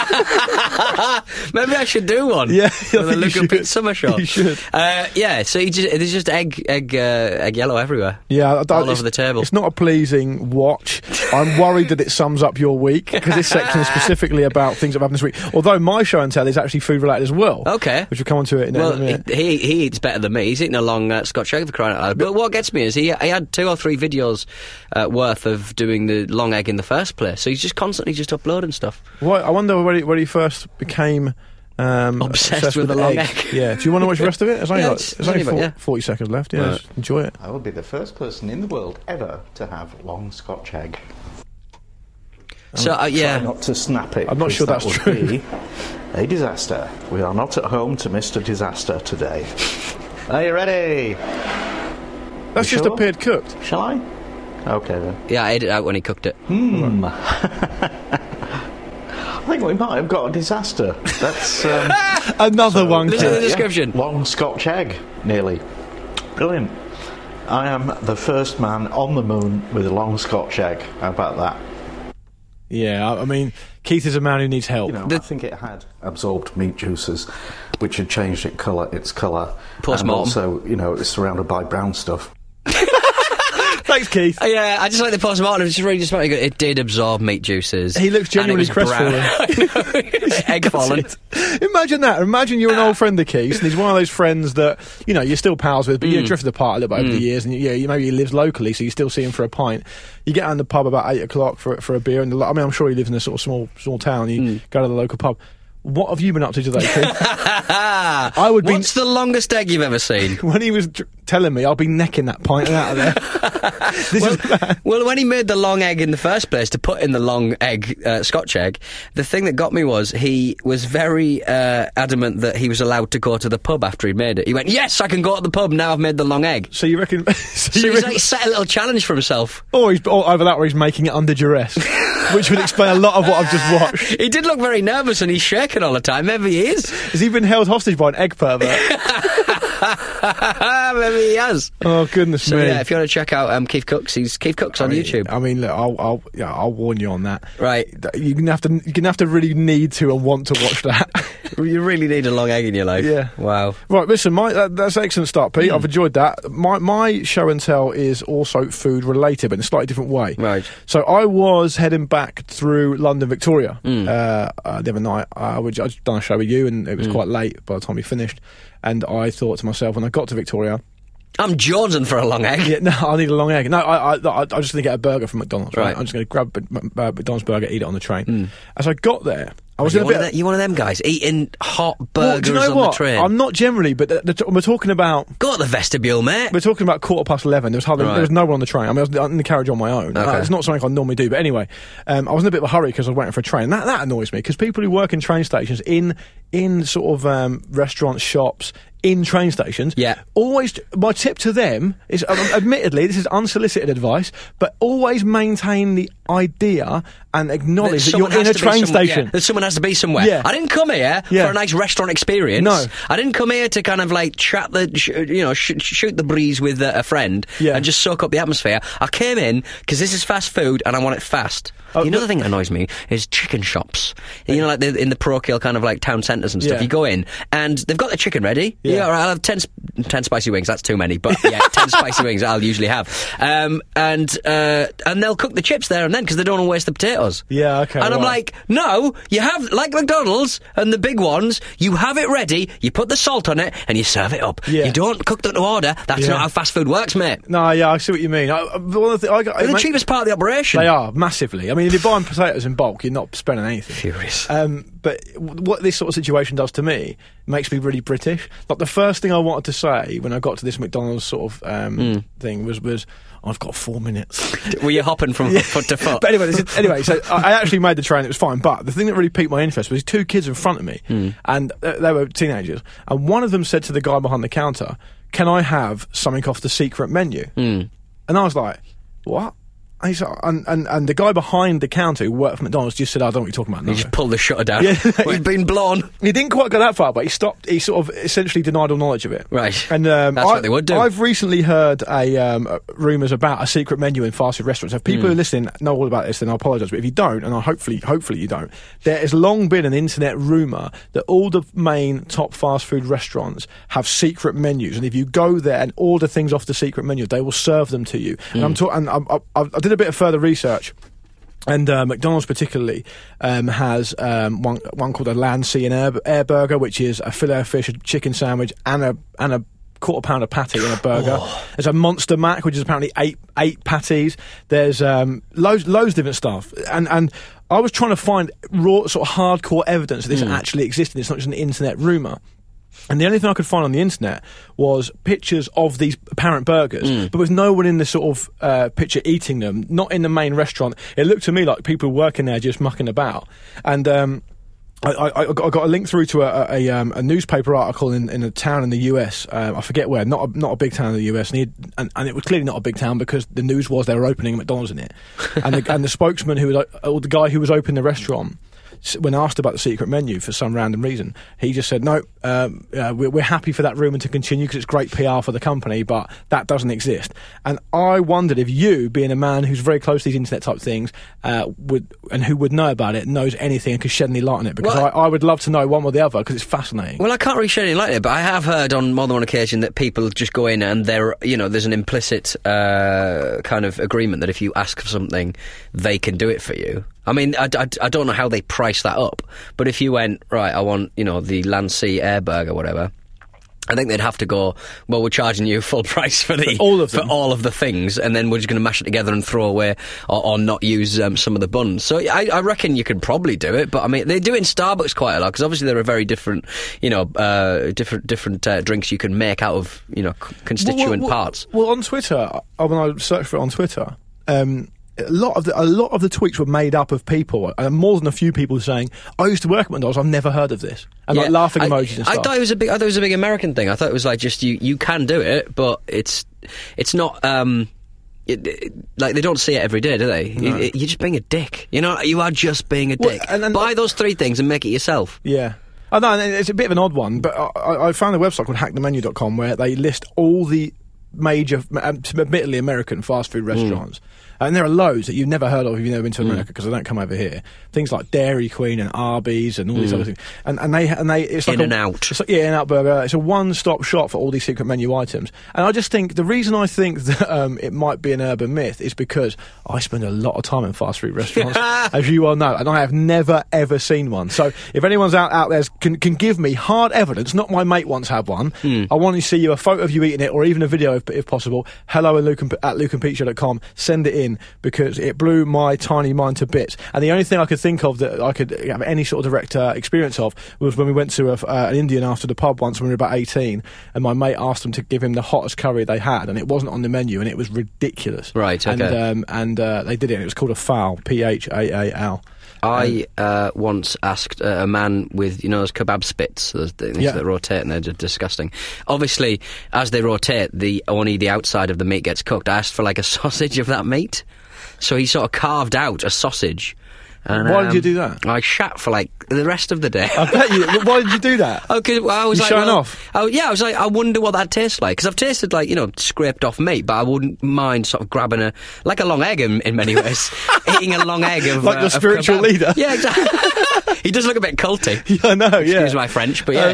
[SPEAKER 19] Maybe I should do one.
[SPEAKER 20] Yeah,
[SPEAKER 19] the Luke Pitt summer show.
[SPEAKER 20] You should.
[SPEAKER 19] So there's just egg yellow everywhere.
[SPEAKER 20] Yeah,
[SPEAKER 19] all over the table.
[SPEAKER 20] It's not a pleasing watch. I'm worried that it sums up your week because this section is specifically about things that have happened this week. Although my show and tell is actually food related as well.
[SPEAKER 19] Okay,
[SPEAKER 20] which we'll come on to it in a minute.
[SPEAKER 19] He eats better than me. He's eating a long Scotch egg for crying out loud. But what gets me is he had 2 or 3 videos worth of doing the long egg in the first place. So he's just constantly just uploading stuff.
[SPEAKER 20] I wonder where he first became
[SPEAKER 19] obsessed with the long egg.
[SPEAKER 20] Yeah. Do you want to watch the rest of it? There's only 40 seconds left. Yeah, just enjoy it.
[SPEAKER 21] I will be the first person in the world ever to have long Scotch egg.
[SPEAKER 19] So
[SPEAKER 21] Try not to snap it.
[SPEAKER 20] I'm not sure that's true.
[SPEAKER 21] Be a disaster. We are not at home to Mr. Disaster today. Are you ready?
[SPEAKER 20] That's just appeared cooked.
[SPEAKER 21] Shall I? Okay then.
[SPEAKER 19] Yeah, I ate it out when he cooked it.
[SPEAKER 21] I think we might have got a disaster. That's
[SPEAKER 20] another one.
[SPEAKER 19] Listen to the description.
[SPEAKER 21] Long Scotch egg, nearly. Brilliant. I am the first man on the moon with a long Scotch egg. How about that?
[SPEAKER 20] Yeah, I mean, Keith is a man who needs help.
[SPEAKER 21] I think it had absorbed meat juices, which had changed its colour.
[SPEAKER 19] Post-mortem.
[SPEAKER 21] And also, it's surrounded by brown stuff.
[SPEAKER 20] Thanks, Keith.
[SPEAKER 19] Yeah, I just like the post-mortem. It's really just good. It did absorb meat juices.
[SPEAKER 20] He looks genuinely crestfallen.
[SPEAKER 19] Egg fallen.
[SPEAKER 20] Imagine that. Imagine you're an old friend of Keith's, and he's one of those friends that you're still pals with, but you've drifted apart a little bit over the years, and maybe he lives locally, so you still see him for a pint. You get out in the pub about 8 o'clock for a beer, and I'm sure he lives in a sort of small town. You go to the local pub. What have you been up to today, Keith?
[SPEAKER 19] What's the longest egg you've ever seen?
[SPEAKER 20] When he was telling me, I'll be necking that pint out of there.
[SPEAKER 19] Well, when he made the long egg in the first place to put in the long egg, Scotch egg, the thing that got me was he was very adamant that he was allowed to go to the pub after he'd made it. He went, yes, I can go to the pub now I've made the long egg.
[SPEAKER 20] So you reckon...
[SPEAKER 19] he's set a little challenge for himself.
[SPEAKER 20] Or either that or he's making it under duress. Which would explain a lot of what I've just watched.
[SPEAKER 19] He did look very nervous and he's shaking all the time. Maybe he is.
[SPEAKER 20] Has he been held hostage by an egg pervert?
[SPEAKER 19] Maybe he has.
[SPEAKER 20] Oh, goodness
[SPEAKER 19] So
[SPEAKER 20] me.
[SPEAKER 19] yeah, if you want to check out Keith Cooks, he's Keith Cooks on YouTube.
[SPEAKER 20] I mean, look, I'll warn you on that.
[SPEAKER 19] Right.
[SPEAKER 20] You're gonna have to really need to and want to watch that.
[SPEAKER 19] You really need a long egg in your life.
[SPEAKER 20] Yeah.
[SPEAKER 19] Wow.
[SPEAKER 20] Right, listen, that's an excellent start, Pete. I've enjoyed that. My show and tell is also food related, but in a slightly different way.
[SPEAKER 19] Right.
[SPEAKER 20] So I was heading back through London Victoria the other night. I'd done a show with you, and it was quite late by the time we finished. And I thought to myself, when I got to Victoria,
[SPEAKER 19] I'm Jordan for a long egg.
[SPEAKER 20] Yeah, no, I need a long egg. No, I'm just going to get a burger from McDonald's. Right.
[SPEAKER 19] Right.
[SPEAKER 20] I'm just going to grab a McDonald's burger, eat it on the train. As I got there, I was
[SPEAKER 19] you one of them guys eating hot burgers
[SPEAKER 20] do you know
[SPEAKER 19] on
[SPEAKER 20] what?
[SPEAKER 19] the train.
[SPEAKER 20] I'm not generally, but we're talking about.
[SPEAKER 19] Go to the vestibule, mate.
[SPEAKER 20] We're talking about 11:15. There was no one on the train. I mean, I was in the carriage on my own.
[SPEAKER 19] Okay.
[SPEAKER 20] It's not something I normally do. But anyway, I was in a bit of a hurry because I was waiting for a train. That annoys me because people who work in train stations, in sort of restaurants, shops, in train stations, always, my tip to them is, admittedly, this is unsolicited advice, but always maintain the idea and acknowledge that you're in a train station.
[SPEAKER 19] Yeah, that someone has to be somewhere.
[SPEAKER 20] Yeah.
[SPEAKER 19] I didn't come here for a nice restaurant experience.
[SPEAKER 20] No.
[SPEAKER 19] I didn't come here to kind of like chat shoot the breeze with a friend and just soak up the atmosphere. I came in because this is fast food and I want it fast. Another thing that annoys me is chicken shops. You know, like in the parochial kind of like town centres and stuff.
[SPEAKER 20] Yeah.
[SPEAKER 19] You go in and they've got the chicken ready. Yeah, all right, I'll have 10 spicy wings. That's too many, but yeah, 10 spicy wings I'll usually have. And they'll cook the chips there and then because they don't want to waste the potatoes.
[SPEAKER 20] Yeah, okay.
[SPEAKER 19] And I'm like, no, you have, like McDonald's and the big ones, you have it ready, you put the salt on it, and you serve it up.
[SPEAKER 20] Yeah.
[SPEAKER 19] You don't cook them to order. That's not how fast food works, mate.
[SPEAKER 20] No, yeah, I see what you mean.
[SPEAKER 19] They're the cheapest part of the operation.
[SPEAKER 20] They are, massively. I mean, if you're buying potatoes in bulk, you're not spending anything.
[SPEAKER 19] Furious.
[SPEAKER 20] But what this sort of situation does to me makes me really British. Like, the first thing I wanted to say when I got to this McDonald's sort of thing was I've got 4 minutes.
[SPEAKER 19] Were you hopping from foot to foot?
[SPEAKER 20] But anyway, so I actually made the train, it was fine. But the thing that really piqued my interest was 2 kids in front of me, and they were teenagers, and one of them said to the guy behind the counter, "Can I have something off the secret menu?" And I was like, "What?" And, he said, and the guy behind the counter who worked for McDonald's just said, "I don't know what you're talking about." No.
[SPEAKER 19] He just pulled the shutter down.
[SPEAKER 20] Yeah.
[SPEAKER 19] We've been blown.
[SPEAKER 20] He didn't quite go that far, but he stopped. He sort of essentially denied all knowledge of it.
[SPEAKER 19] Right.
[SPEAKER 20] And
[SPEAKER 19] that's what they would do.
[SPEAKER 20] I've recently heard rumours about a secret menu in fast food restaurants. If people who are listening know all about this, then I apologise. But if you don't, and hopefully you don't, there has long been an internet rumour that all the main top fast food restaurants have secret menus, and if you go there and order things off the secret menu, they will serve them to you. And I did a bit of further research. And McDonald's particularly has one called a Land, Sea and Air Burger, which is a filet of fish, a chicken sandwich, and a quarter pounder patty in a burger. There's a Monster Mac, which is apparently eight patties. There's loads of different stuff. And I was trying to find raw, sort of hardcore evidence that this actually existed. It's not just an internet rumour. And the only thing I could find on the internet was pictures of these apparent burgers, but with no one in the sort of picture eating them, not in the main restaurant. It looked to me like people working there just mucking about. And I got a link through to a newspaper article in a town in the US. I forget where, not a big town in the US, and it was clearly not a big town because the news was they were opening a McDonald's in it. And the spokesman or the guy who was opening the restaurant, when asked about the secret menu for some random reason, he just said, no, we're happy for that rumour to continue because it's great PR for the company, but that doesn't exist. And I wondered if you, being a man who's very close to these internet type things, who would know about it, knows anything and could shed any light on it, because I would love to know one or the other because it's fascinating.
[SPEAKER 19] Well, I can't really shed any light on it, but I have heard on more than one occasion that people just go in and there's an implicit kind of agreement that if you ask for something, they can do it for you. I mean, I don't know how they price that up, but if you went, right, I want, the Land, Sea, Air Burger, whatever, I think they'd have to go, well, we're charging you full price for all of the things, and then we're just going to mash it together and throw away or not use some of the buns. So I reckon you could probably do it, but I mean, they do it in Starbucks quite a lot, because obviously there are very different, different drinks you can make out of, constituent parts.
[SPEAKER 20] Well, on Twitter, when I searched for it on Twitter, a lot of the tweets were made up of people, and more than a few people saying, "I used to work at McDonald's. I've never heard of this," and like laughing emojis and stuff.
[SPEAKER 19] I thought it was a big American thing. I thought it was like just you can do it, but it's not. Like, they don't see it every day, do they?
[SPEAKER 20] No.
[SPEAKER 19] You're just being a dick. You are just being a dick. Buy those 3 things and make it yourself.
[SPEAKER 20] Yeah. Oh, no, it's a bit of an odd one, but I found a website called hackthemenu.com where they list all the major, admittedly American fast food restaurants. And there are loads that you've never heard of if you've never been to America, because they don't come over here. Things like Dairy Queen and Arby's and all these other things. And they it's like
[SPEAKER 19] In-N-Out.
[SPEAKER 20] It's like, In-N-Out Burger. It's a one-stop shop for all these secret menu items. And I just think the reason I think that it might be an urban myth is because I spend a lot of time in fast food restaurants, as you well know, and I have never ever seen one. So if anyone's out there can give me hard evidence, not my mate once had one. I want to see you a photo of you eating it, or even a video if possible. Hello at lukeandpetershow.com. Send it in, because it blew my tiny mind to bits. And the only thing I could think of that I could have any sort of direct experience of was when we went to an Indian after the pub once when we were about 18, and my mate asked them to give him the hottest curry they had, and it wasn't on the menu, and it was ridiculous.
[SPEAKER 19] Right, okay.
[SPEAKER 20] And they did it, and it was called a phal, P-H-A-A-L.
[SPEAKER 19] I once asked a man with, those kebab spits, those things that rotate, and they're just disgusting. Obviously, as they rotate, only the outside of the meat gets cooked. I asked for like a sausage of that meat, so he sort of carved out a sausage. And,
[SPEAKER 20] why did you do that?
[SPEAKER 19] I shat for like the rest of the day.
[SPEAKER 20] I bet you. Why did you do that?
[SPEAKER 19] Okay, well, I was
[SPEAKER 20] you
[SPEAKER 19] like,
[SPEAKER 20] showing off?
[SPEAKER 19] I was like, I wonder what that tastes like, because I've tasted like scraped off meat, but I wouldn't mind sort of grabbing a long egg in many ways, eating a long egg of
[SPEAKER 20] like the spiritual leader.
[SPEAKER 19] Yeah, exactly. He does look a bit culty.
[SPEAKER 20] Yeah, I know. Yeah,
[SPEAKER 19] excuse my French, but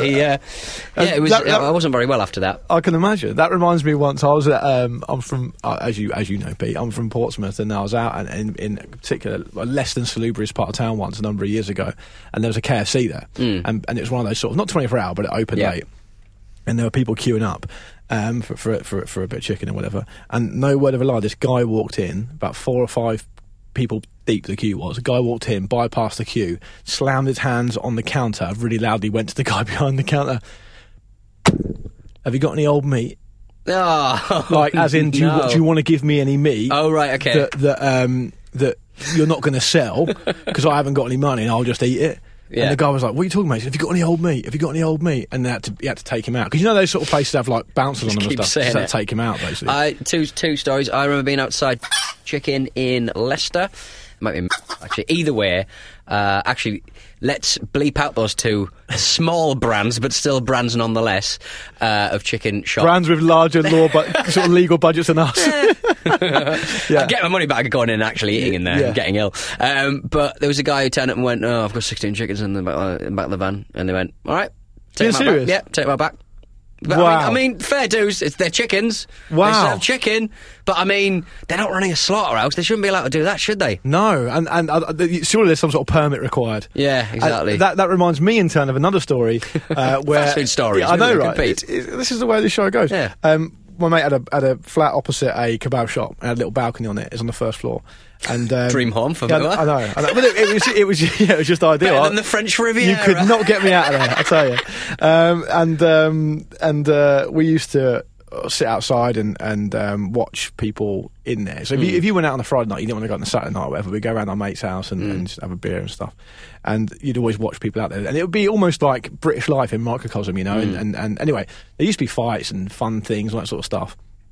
[SPEAKER 19] it was. I wasn't very well after that.
[SPEAKER 20] I can imagine. That reminds me. Once I was at, I'm from, as you know, Pete. I'm from Portsmouth, and I was out in particular less than salubrious part of town once a number of years ago, and there was a KFC there, and it was one of those sort of not 24 hour, but it opened late, and there were people queuing up for a bit of chicken or whatever. And no word of a lie, this guy walked in, about 4 or 5 people deep the queue was. A guy walked in, bypassed the queue, slammed his hands on the counter really loudly, went to the guy behind the counter. Have you got any old meat?
[SPEAKER 19] Oh,
[SPEAKER 20] like, as in, do you want to give me any meat?
[SPEAKER 19] Oh, right, okay.
[SPEAKER 20] That you're not going to sell because I haven't got any money and I'll just eat it. Yeah. And the guy was like, "What are you talking about?" He said, "Have you got any old meat? Have you got any old meat?" And he had to take him out, because those sort of places have like bouncers on them and stuff. So take him out, basically.
[SPEAKER 19] Two stories. I remember being outside Chicken in Leicester. Might be actually either way. Actually, let's bleep out those two small brands, but still brands nonetheless, of chicken shop.
[SPEAKER 20] Brands with larger sort of legal budgets than us.
[SPEAKER 19] I get my money back going in and actually eating in there and getting ill. But there was a guy who turned up and went, "Oh, I've got 16 chickens in the back of the van," and they went, "All right, take them back." Yeah, take them back. But
[SPEAKER 20] wow.
[SPEAKER 19] I mean, fair dues, they're chickens.
[SPEAKER 20] Wow.
[SPEAKER 19] They serve chicken, but I mean, they're not running a slaughterhouse. They shouldn't be allowed to do that, should they?
[SPEAKER 20] No, and surely there's some sort of permit required.
[SPEAKER 19] Yeah, exactly.
[SPEAKER 20] That reminds me in turn of another story where
[SPEAKER 19] fast food stories.
[SPEAKER 20] I know, right? This is the way the show goes.
[SPEAKER 19] Yeah.
[SPEAKER 20] My mate had a flat opposite a kebab shop and had a little balcony on it. It's on the first floor. And
[SPEAKER 19] dream home for
[SPEAKER 20] I know. But it was just ideal.
[SPEAKER 19] Better than the French Riviera.
[SPEAKER 20] You could not get me out of there, I tell you. And we used to sit outside and watch people in there. So if you went out on a Friday night, you didn't want to go on a Saturday night or whatever, we'd go around our mate's house and just have a beer and stuff. And you'd always watch people out there. And it would be almost like British life in microcosm, And anyway, there used to be fights and fun things, all that sort of stuff.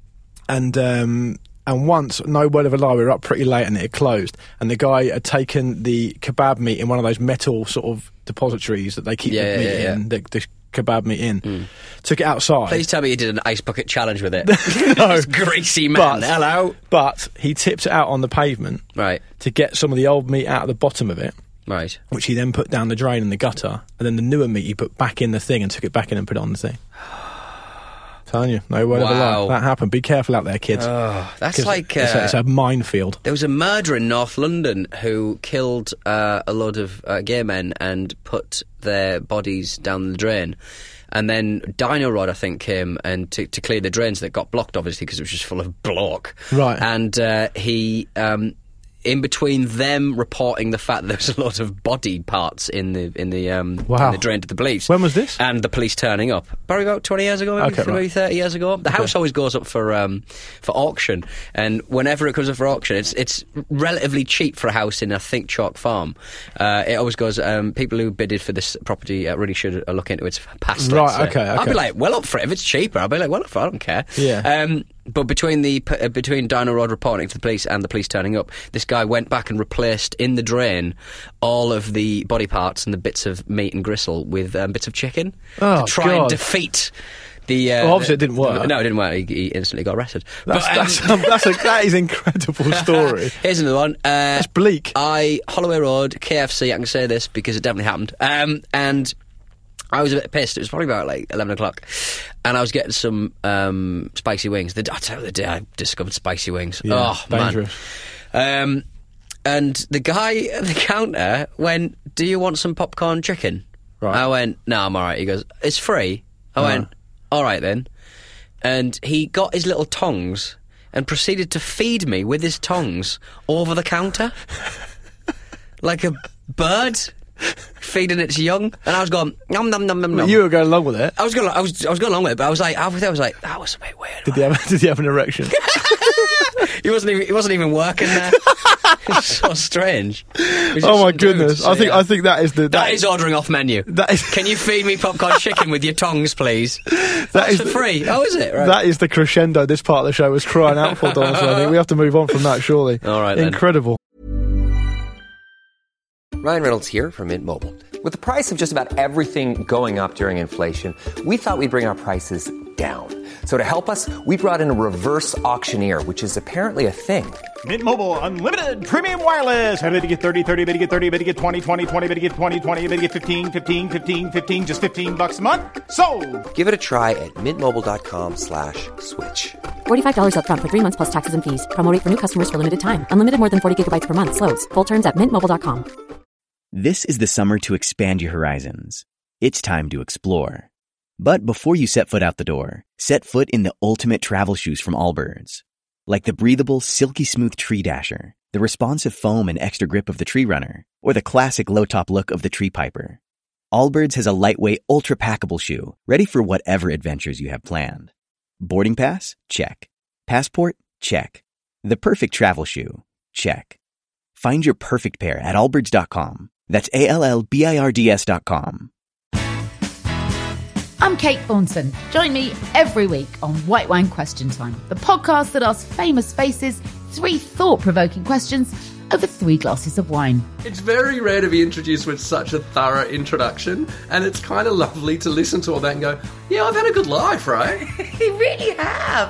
[SPEAKER 20] And once, no word of a lie, we were up pretty late and it had closed. And the guy had taken the kebab meat in one of those metal sort of depositories that they keep the meat in, the kebab meat in. Took it outside.
[SPEAKER 19] Please tell me you did an ice bucket challenge with it.
[SPEAKER 20] No.
[SPEAKER 19] This greasy man. Hello.
[SPEAKER 20] But he tipped it out on the pavement to get some of the old meat out of the bottom of it.
[SPEAKER 19] Right.
[SPEAKER 20] Which he then put down the drain in the gutter. And then the newer meat he put back in the thing and took it back in and put it on the thing. Telling you, no word of a lie. That happened. Be careful out there, kids.
[SPEAKER 19] That's like
[SPEAKER 20] it's a minefield.
[SPEAKER 19] There was a murderer in North London who killed a load of gay men and put their bodies down the drain. And then Dino Rod, I think, came and to clear the drains that got blocked, obviously, because it was just full of block.
[SPEAKER 20] Right.
[SPEAKER 19] And he in between them reporting the fact that there was a lot of body parts in the drain to the police.
[SPEAKER 20] When was this?
[SPEAKER 19] And the police turning up. Probably about 20 years ago, maybe 30 years ago. The house always goes up for auction, and whenever it comes up for auction, it's relatively cheap for a house in, I think, Chalk Farm. It always goes, people who bidded for this property really should look into its past.
[SPEAKER 20] Right, okay.
[SPEAKER 19] I'd be like, well up for it. If it's cheaper, I'd be like, well up for it, I don't care.
[SPEAKER 20] Yeah.
[SPEAKER 19] But between Dino Road reporting to the police and the police turning up, this guy went back and replaced in the drain all of the body parts and the bits of meat and gristle with bits of chicken to try and defeat the...
[SPEAKER 20] obviously it didn't work.
[SPEAKER 19] No, it didn't work. He instantly got arrested.
[SPEAKER 20] That is an incredible story.
[SPEAKER 19] Here's another one.
[SPEAKER 20] That's bleak.
[SPEAKER 19] Holloway Road, KFC, I can say this because it definitely happened. And I was a bit pissed. It was probably about like 11 o'clock. And I was getting some spicy wings. I tell you the day I discovered spicy wings.
[SPEAKER 20] Yeah, dangerous.
[SPEAKER 19] Man. And the guy at the counter went, "Do you want some popcorn chicken?"
[SPEAKER 20] Right.
[SPEAKER 19] I went, "No, I'm all right." He goes, "It's free." I went, "All right then." And he got his little tongs and proceeded to feed me with his tongs over the counter. Like a bird feeding its young. And I was going, nom nom nom nom nom.
[SPEAKER 20] You were going along with it.
[SPEAKER 19] I was going along with it, but I was like, that was a bit weird.
[SPEAKER 20] Did he have an erection?
[SPEAKER 19] He wasn't even working there. It's so strange.
[SPEAKER 20] Oh my goodness! I think that is
[SPEAKER 19] ordering off menu.
[SPEAKER 20] That is.
[SPEAKER 19] Can you feed me popcorn chicken with your tongs, please? That's for free. Oh, is it? Right.
[SPEAKER 20] That is the crescendo this part of the show was crying out for, Don. So I think we have to move on from that, surely.
[SPEAKER 19] All right, then.
[SPEAKER 20] Incredible.
[SPEAKER 2] Ryan Reynolds here from Mint Mobile. With the price of just about everything going up during inflation, we thought we'd bring our prices down. So to help us, we brought in a reverse auctioneer, which is apparently a thing.
[SPEAKER 9] Mint Mobile Unlimited Premium Wireless. How to get 30, 30, bit to get 30, bit to get 20, 20, 20, bit to get 20, 20, bit to get 15, 15, 15, 15, just $15 a month? Sold!
[SPEAKER 2] Give it a try at mintmobile.com/switch.
[SPEAKER 22] $45 up front for 3 months plus taxes and fees. Promo rate for new customers for limited time. Unlimited more than 40 gigabytes per month. Slows full terms at mintmobile.com.
[SPEAKER 23] This is the summer to expand your horizons. It's time to explore. But before you set foot out the door, set foot in the ultimate travel shoes from Allbirds. Like the breathable, silky smooth Tree Dasher, the responsive foam and extra grip of the Tree Runner, or the classic low-top look of the Tree Piper. Allbirds has a lightweight, ultra-packable shoe, ready for whatever adventures you have planned. Boarding pass? Check. Passport? Check. The perfect travel shoe? Check. Find your perfect pair at allbirds.com. That's ALLBIRDS.com.
[SPEAKER 1] I'm Kate Thornton. Join me every week on White Wine Question Time, the podcast that asks famous faces 3 thought-provoking questions over 3 glasses of wine.
[SPEAKER 24] It's very rare to be introduced with such a thorough introduction, and it's kind of lovely to listen to all that and go, yeah, I've had a good life, right?
[SPEAKER 1] You really have.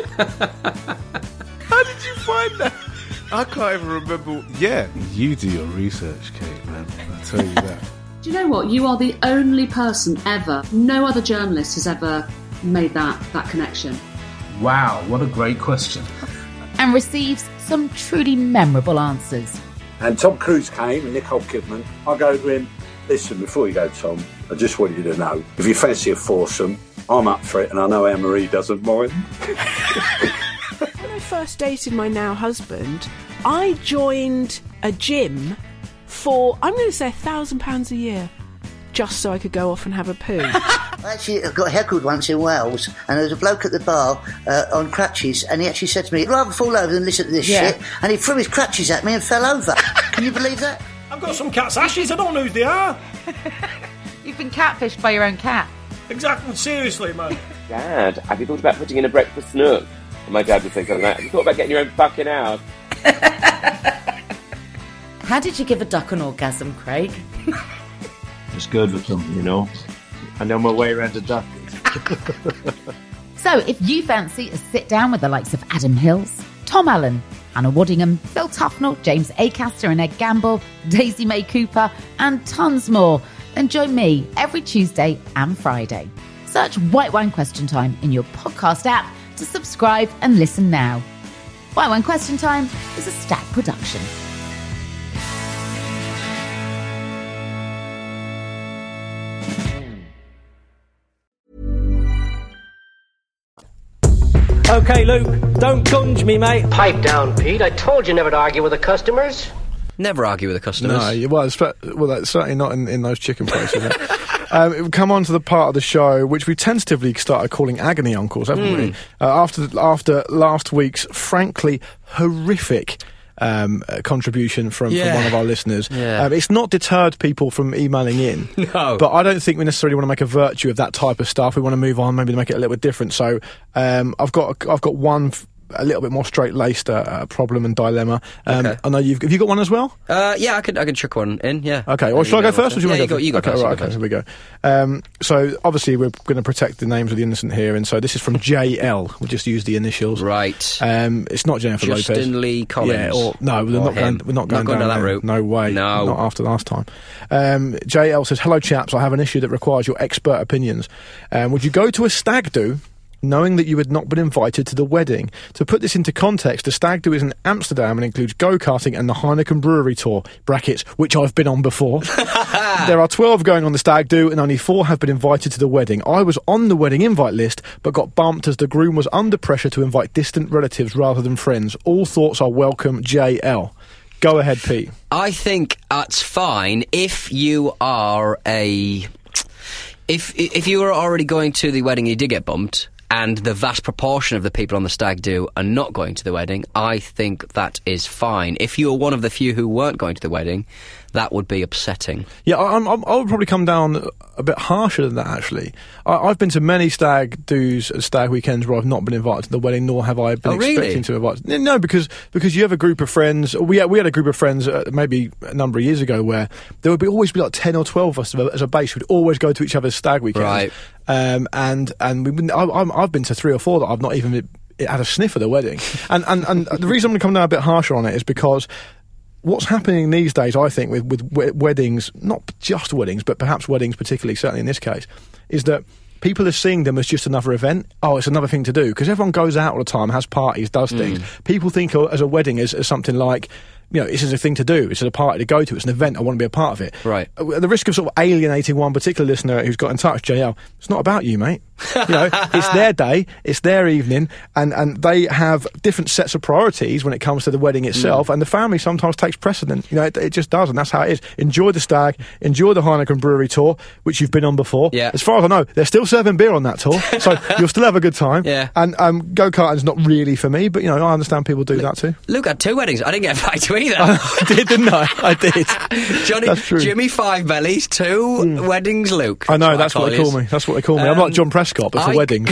[SPEAKER 3] How did you find that? I can't even remember. Yeah, you do your research, Kate, man. I tell you that.
[SPEAKER 4] Do you know what? You are the only person ever, no other journalist has ever made that connection.
[SPEAKER 25] Wow, what a great question.
[SPEAKER 1] And receives some truly memorable answers.
[SPEAKER 6] And Tom Cruise came and Nicole Kidman. I go to him, listen, before you go, Tom, I just want you to know, if you fancy a foursome, I'm up for it, and I know Anne-Marie doesn't mind.
[SPEAKER 7] When I first dated my now husband, I joined a gym for, I'm going to say, £1,000 a year, just so I could go off and have a poo.
[SPEAKER 8] I actually got heckled once in Wales, and there was a bloke at the bar on crutches, and he actually said to me, "I'd rather fall over than listen to this shit," and he threw his crutches at me and fell over. Can you believe that?
[SPEAKER 9] I've got some cat's ashes, I don't know who they are.
[SPEAKER 1] You've been catfished by your own cat.
[SPEAKER 9] Exactly, seriously, man.
[SPEAKER 10] Dad, have you thought about putting in a breakfast nook? And my dad would say something like that. Have you thought about getting your own fucking house?
[SPEAKER 1] How did you give a duck an orgasm, Craig?
[SPEAKER 5] It's good with them, you know. I know my way around a duck.
[SPEAKER 1] So, if you fancy a sit-down with the likes of Adam Hills, Tom Allen, Hannah Waddingham, Phil Tufnell, James Acaster and Ed Gamble, Daisy May Cooper, and tons more, then join me every Tuesday and Friday. Search White Wine Question Time in your podcast app to subscribe and listen now. White Wine Question Time is a Stack production.
[SPEAKER 26] Okay, Luke, don't gunge me, mate.
[SPEAKER 27] Pipe down, Pete. I told you never to argue with the customers.
[SPEAKER 19] Never argue with the customers.
[SPEAKER 20] No, well, that's certainly not in those chicken places. We come on to the part of the show which we tentatively started calling Agony Uncles, haven't we? After last week's frankly horrific contribution from one of our listeners.
[SPEAKER 19] Yeah.
[SPEAKER 20] It's not deterred people from emailing in.
[SPEAKER 19] No.
[SPEAKER 20] But I don't think we necessarily want to make a virtue of that type of stuff. We want to move on, maybe to make it a little bit different. So I've got one a little bit more straight-laced problem and dilemma.
[SPEAKER 19] Okay.
[SPEAKER 20] I know have you got one as well?
[SPEAKER 19] Yeah, I could chuck one in, yeah.
[SPEAKER 20] Okay, or shall I go first? Or do you want to go
[SPEAKER 19] you go
[SPEAKER 20] okay,
[SPEAKER 19] first.
[SPEAKER 20] Right, okay, here we go. So, obviously, we're going to protect the names of the innocent here, and so this is from JL. We'll just use the initials.
[SPEAKER 19] Right.
[SPEAKER 20] It's not Jennifer Lopez.
[SPEAKER 19] Justin Lee Collins.
[SPEAKER 20] Yeah, we're not going down
[SPEAKER 19] that route.
[SPEAKER 20] No way.
[SPEAKER 19] No.
[SPEAKER 20] Not after last time. JL says, hello, chaps. I have an issue that requires your expert opinions. Would you go to a stag do knowing that you had not been invited to the wedding? To put this into context, the stag do is in Amsterdam and includes go-karting and the Heineken Brewery Tour, brackets, which I've been on before. There are 12 going on the stag do and only 4 have been invited to the wedding. I was on the wedding invite list but got bumped as the groom was under pressure to invite distant relatives rather than friends. All thoughts are welcome, JL. Go ahead, Pete.
[SPEAKER 19] I think that's fine if you are if you were already going to the wedding and you did get bumped, and the vast proportion of the people on the stag do are not going to the wedding, I think that is fine. If you were one of the few who weren't going to the wedding, that would be upsetting.
[SPEAKER 20] Yeah, I would probably come down a bit harsher than that, actually. I've been to many stag do's and stag weekends where I've not been invited to the wedding, nor have I been expecting to invite. No, because you have a group of friends. We had a group of friends maybe a number of years ago where there would always be like 10 or 12 of us as a base. We'd always go to each other's stag weekends.
[SPEAKER 19] Right.
[SPEAKER 20] And I've been to 3 or 4 that I've not even had a sniff of the wedding. and the reason I'm going to come down a bit harsher on it is because what's happening these days, I think, with weddings, not just weddings, but perhaps weddings particularly, certainly in this case, is that people are seeing them as just another event. Oh, it's another thing to do. Because everyone goes out all the time, has parties, does things. People think as a wedding as something like, you know, this is a thing to do. It's a party to go to. It's an event. I want to be a part of it.
[SPEAKER 19] Right.
[SPEAKER 20] At the risk of sort of alienating one particular listener who's got in touch, JL, it's not about you, mate. You know, it's their day, it's their evening, and they have different sets of priorities when it comes to the wedding itself, and the family sometimes takes precedent. You know, it just does, and that's how it is. Enjoy the stag, enjoy the Heineken Brewery Tour, which you've been on before.
[SPEAKER 19] Yeah.
[SPEAKER 20] As far as I know, they're still serving beer on that tour, so you'll still have a good time.
[SPEAKER 19] Yeah.
[SPEAKER 20] And go-karting's not really for me, but, you know, I understand people do that too.
[SPEAKER 19] Luke had 2 weddings. I didn't get invited to either.
[SPEAKER 20] I did, didn't I? I did.
[SPEAKER 19] That's true. Jimmy Five Bellies, 2 weddings, Luke.
[SPEAKER 20] I know, that's what they call me. That's what they call me. I'm like John Prescott, but for weddings.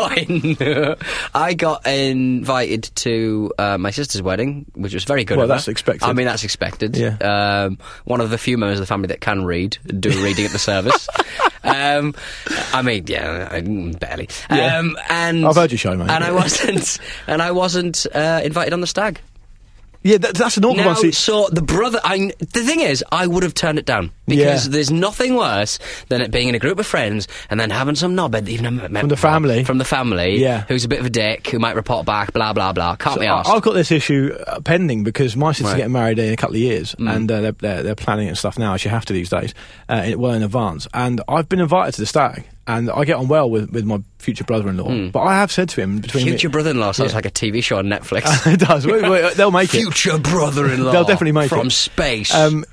[SPEAKER 19] I got invited to my sister's wedding, which was very good.
[SPEAKER 20] Well, that's expected.
[SPEAKER 19] I mean, that's expected.
[SPEAKER 20] Yeah.
[SPEAKER 19] One of the few members of the family that can read, do reading at the service. I mean, yeah, barely.
[SPEAKER 20] Yeah.
[SPEAKER 19] And
[SPEAKER 20] I've heard you show, mate.
[SPEAKER 19] And I wasn't invited on the stag.
[SPEAKER 20] Yeah, that's an awkward one. See,
[SPEAKER 19] so the thing is, I would have turned it down because there's nothing worse than it being in a group of friends and then having some knobhead, even
[SPEAKER 20] from the family,
[SPEAKER 19] who's a bit of a dick, who might report back, blah blah blah. Can't be asked.
[SPEAKER 20] I've got this issue pending because my sister's getting married in a couple of years, and they're planning it and stuff now, as you have to these days, well in advance. And I've been invited to the stag. And I get on well with my future brother-in-law. But I have said to him...
[SPEAKER 19] Future brother-in-law sounds like a TV show on Netflix.
[SPEAKER 20] It does. They'll make it.
[SPEAKER 19] Future brother-in-law.
[SPEAKER 20] They'll definitely make
[SPEAKER 19] from
[SPEAKER 20] it.
[SPEAKER 19] Space.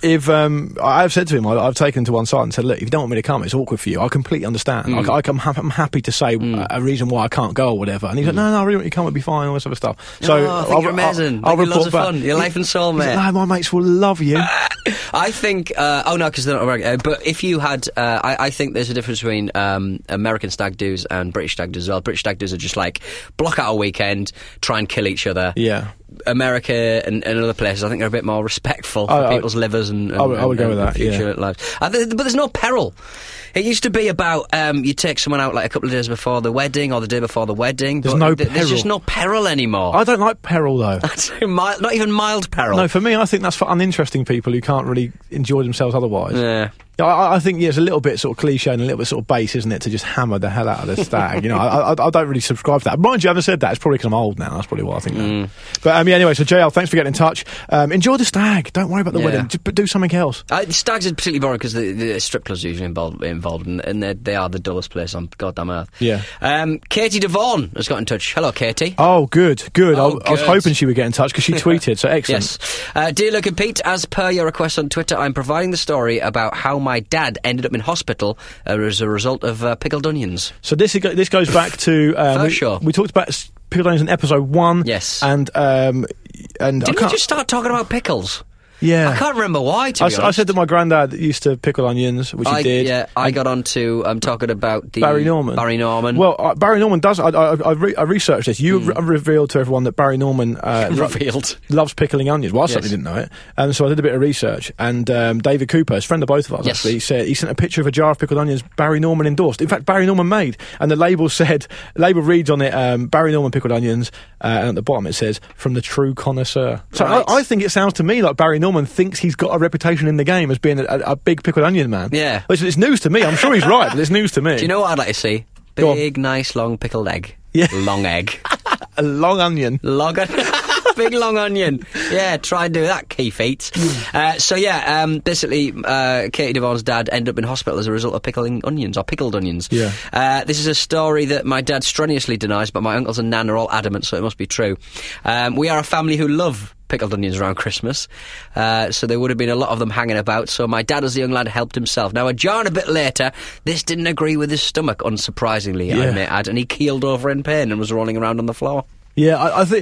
[SPEAKER 20] I've said to him, I've taken him to one side and said, look, if you don't want me to come, it's awkward for you. I completely understand. I'm happy to say a reason why I can't go or whatever. And he's like, no, I really want you to come. It'll be fine, all this other stuff.
[SPEAKER 19] So I think you're amazing.
[SPEAKER 20] I'll report
[SPEAKER 19] lots of fun. Your life and soul, mate.
[SPEAKER 20] No, my mates will love you.
[SPEAKER 19] I think... because they're not American. But if you had... I think there's a difference between American stag do's and British stag do's as well. British stag do's are just like block out a weekend, try and kill each other.
[SPEAKER 20] Yeah.
[SPEAKER 19] America and other places, I think they're a bit more respectful for people's livers and
[SPEAKER 20] I would go with that,
[SPEAKER 19] future lives. But there's no peril. It used to be about you take someone out like a couple of days before the wedding or the day before the wedding.
[SPEAKER 20] There's no peril.
[SPEAKER 19] There's just no peril anymore.
[SPEAKER 20] I don't like peril though.
[SPEAKER 19] Not even mild peril.
[SPEAKER 20] No, for me, I think that's for uninteresting people who can't really enjoy themselves otherwise.
[SPEAKER 19] Yeah.
[SPEAKER 20] I think it's a little bit sort of cliche and a little bit sort of base, isn't it, to just hammer the hell out of the stag? You know, I don't really subscribe to that. Mind you, I haven't said that. It's probably because I'm old now. That's probably what I think. Now. But
[SPEAKER 19] yeah,
[SPEAKER 20] anyway, so JL, thanks for getting in touch. Enjoy the stag. Don't worry about the wedding. But do something else.
[SPEAKER 19] Stags are particularly boring because the strip clubs are usually involved and they are the dullest place on goddamn earth.
[SPEAKER 20] Yeah.
[SPEAKER 19] Katie Devon has got in touch. Hello, Katie.
[SPEAKER 20] Oh, good. I was hoping she would get in touch because she tweeted. So excellent.
[SPEAKER 19] Yes. Dear Luke and Pete, as per your request on Twitter, I'm providing the story about how my dad ended up in hospital as a result of pickled onions.
[SPEAKER 20] So this goes back to we talked about pickled onions in episode 1.
[SPEAKER 19] Yes,
[SPEAKER 20] and
[SPEAKER 19] didn't we just start talking about pickles?
[SPEAKER 20] Yeah.
[SPEAKER 19] I can't remember why, to be honest.
[SPEAKER 20] I said that my granddad used to pickle onions, which he did.
[SPEAKER 19] Yeah, I got on to talking about the
[SPEAKER 20] Barry Norman.
[SPEAKER 19] Well,
[SPEAKER 20] Barry Norman does. I researched this. You revealed to everyone that Barry Norman loves pickling onions. Well, I certainly didn't know it. And so I did a bit of research. And David Cooper, a friend of both of us, actually, he sent a picture of a jar of pickled onions Barry Norman endorsed. In fact, Barry Norman made. And the label reads on it, Barry Norman pickled onions. And at the bottom it says, from the true connoisseur. So I think it sounds to me like Barry Norman thinks he's got a reputation in the game as being a big pickled onion man.
[SPEAKER 19] Yeah.
[SPEAKER 20] It's news to me. I'm sure he's right, but it's news to me.
[SPEAKER 19] Do you know what I'd like to see? Big, nice, long pickled egg.
[SPEAKER 20] Yeah.
[SPEAKER 19] Long egg.
[SPEAKER 20] A long onion.
[SPEAKER 19] Big long onion. Yeah, try and do that, Keith Eats. Basically, Katie Devon's dad ended up in hospital as a result of pickling onions, or pickled onions.
[SPEAKER 20] Yeah.
[SPEAKER 19] This is a story that my dad strenuously denies, but my uncles and nan are all adamant, so it must be true. We are a family who love pickled onions around Christmas, so there would have been a lot of them hanging about, so my dad as a young lad helped himself. Now, a jar and a bit later, this didn't agree with his stomach, unsurprisingly, I may add, and he keeled over in pain and was rolling around on the floor.
[SPEAKER 20] Yeah,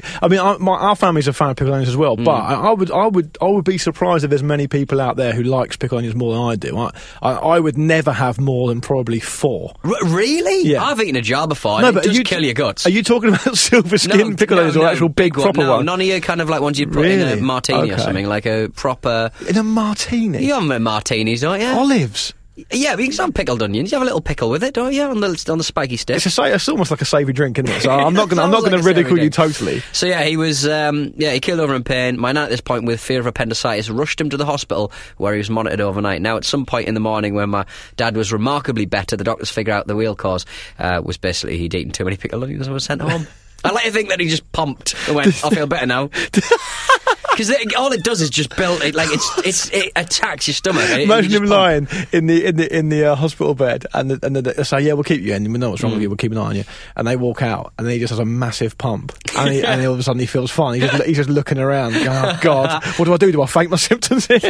[SPEAKER 20] our family's a fan of pickled onions as well, but I would be surprised if there's many people out there who likes pickled onions more than I do. I would never have more than probably 4.
[SPEAKER 19] Really?
[SPEAKER 20] Yeah.
[SPEAKER 19] I've eaten a jar before, and it does kill your guts.
[SPEAKER 20] Are you talking about silver skin pickled onions or actual big proper ones?
[SPEAKER 19] None of your kind of like ones you put in a martini or something, like a proper...
[SPEAKER 20] In a martini?
[SPEAKER 19] You have martinis, don't you?
[SPEAKER 20] Olives?
[SPEAKER 19] Yeah, but you can have pickled onions. You have a little pickle with it, don't you? On the spiky stick.
[SPEAKER 20] It's almost like a savoury drink, isn't it? So I'm not going to ridicule you totally.
[SPEAKER 19] So yeah, he was he keeled over in pain. My nan at this point, with fear of appendicitis, rushed him to the hospital where he was monitored overnight. Now, at some point in the morning, when my dad was remarkably better, the doctors figured out the real cause was basically he'd eaten too many pickled onions and was sent home. I like to think that he just pumped and went, I feel better now. Because all it does is just build it, like it attacks your stomach.
[SPEAKER 20] Imagine him lying in the hospital bed, and they say, "Yeah, we'll keep you in. We know what's wrong with you. We'll keep an eye on you." And they walk out, and then he just has a massive pump, and all of a sudden he feels fine. He's just looking around, going, "Oh God, what do I do? Do I fake my symptoms here?"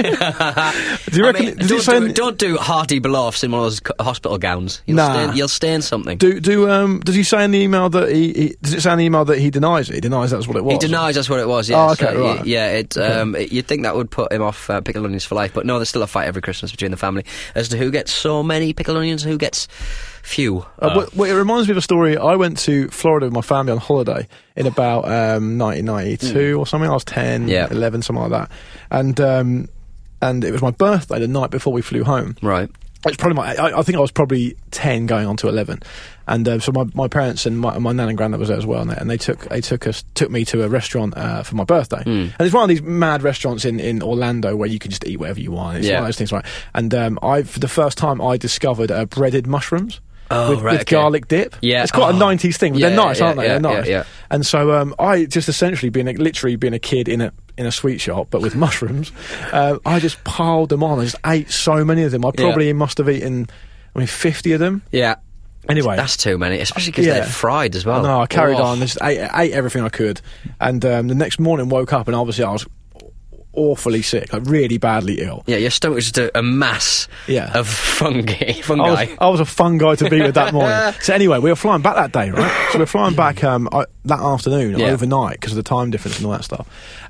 [SPEAKER 20] Do you reckon?
[SPEAKER 19] Don't do hearty blow-offs in one of those hospital gowns. You'll stain something.
[SPEAKER 20] Does he say in the email that does it say in the email that he denies it? He denies that's what it was.
[SPEAKER 19] He denies that's what it was. Yes.
[SPEAKER 20] Oh, okay, right.
[SPEAKER 19] Yeah. You'd think that would put him off pickled onions for life, but no, there's still a fight every Christmas between the family as to who gets so many pickled onions and who gets few.
[SPEAKER 20] It reminds me of a story. I went to Florida with my family on holiday in about 1992 or something. I was 10, 11, something like that. And it was my birthday the night before we flew home.
[SPEAKER 19] Right.
[SPEAKER 20] It's probably I think I was probably 10 going on to 11. And so my parents and my nan and granddad was there as well, and they took me to a restaurant for my birthday. And it's one of these mad restaurants in Orlando where you can just eat whatever you want. It's one of those things, right? And for the first time I discovered breaded mushrooms. With garlic dip.
[SPEAKER 19] Yeah.
[SPEAKER 20] It's quite a 90s thing, but they're nice, aren't they?
[SPEAKER 19] Yeah,
[SPEAKER 20] they're nice.
[SPEAKER 19] Yeah.
[SPEAKER 20] And so I just essentially literally being a kid in a sweet shop, but with mushrooms, I just piled them on. I just ate so many of them. I probably must have eaten 50 of them.
[SPEAKER 19] Yeah.
[SPEAKER 20] Anyway.
[SPEAKER 19] That's too many, especially because they're fried as well.
[SPEAKER 20] No, I carried on. Just ate everything I could. And the next morning woke up and obviously I was awfully sick, like really badly ill.
[SPEAKER 19] Yeah, your stomach was just a mass of fungi.
[SPEAKER 20] I was a fun guy to be with that morning. So anyway, we were flying back that day, right? So we're flying back that afternoon, overnight, because of the time difference and all that stuff.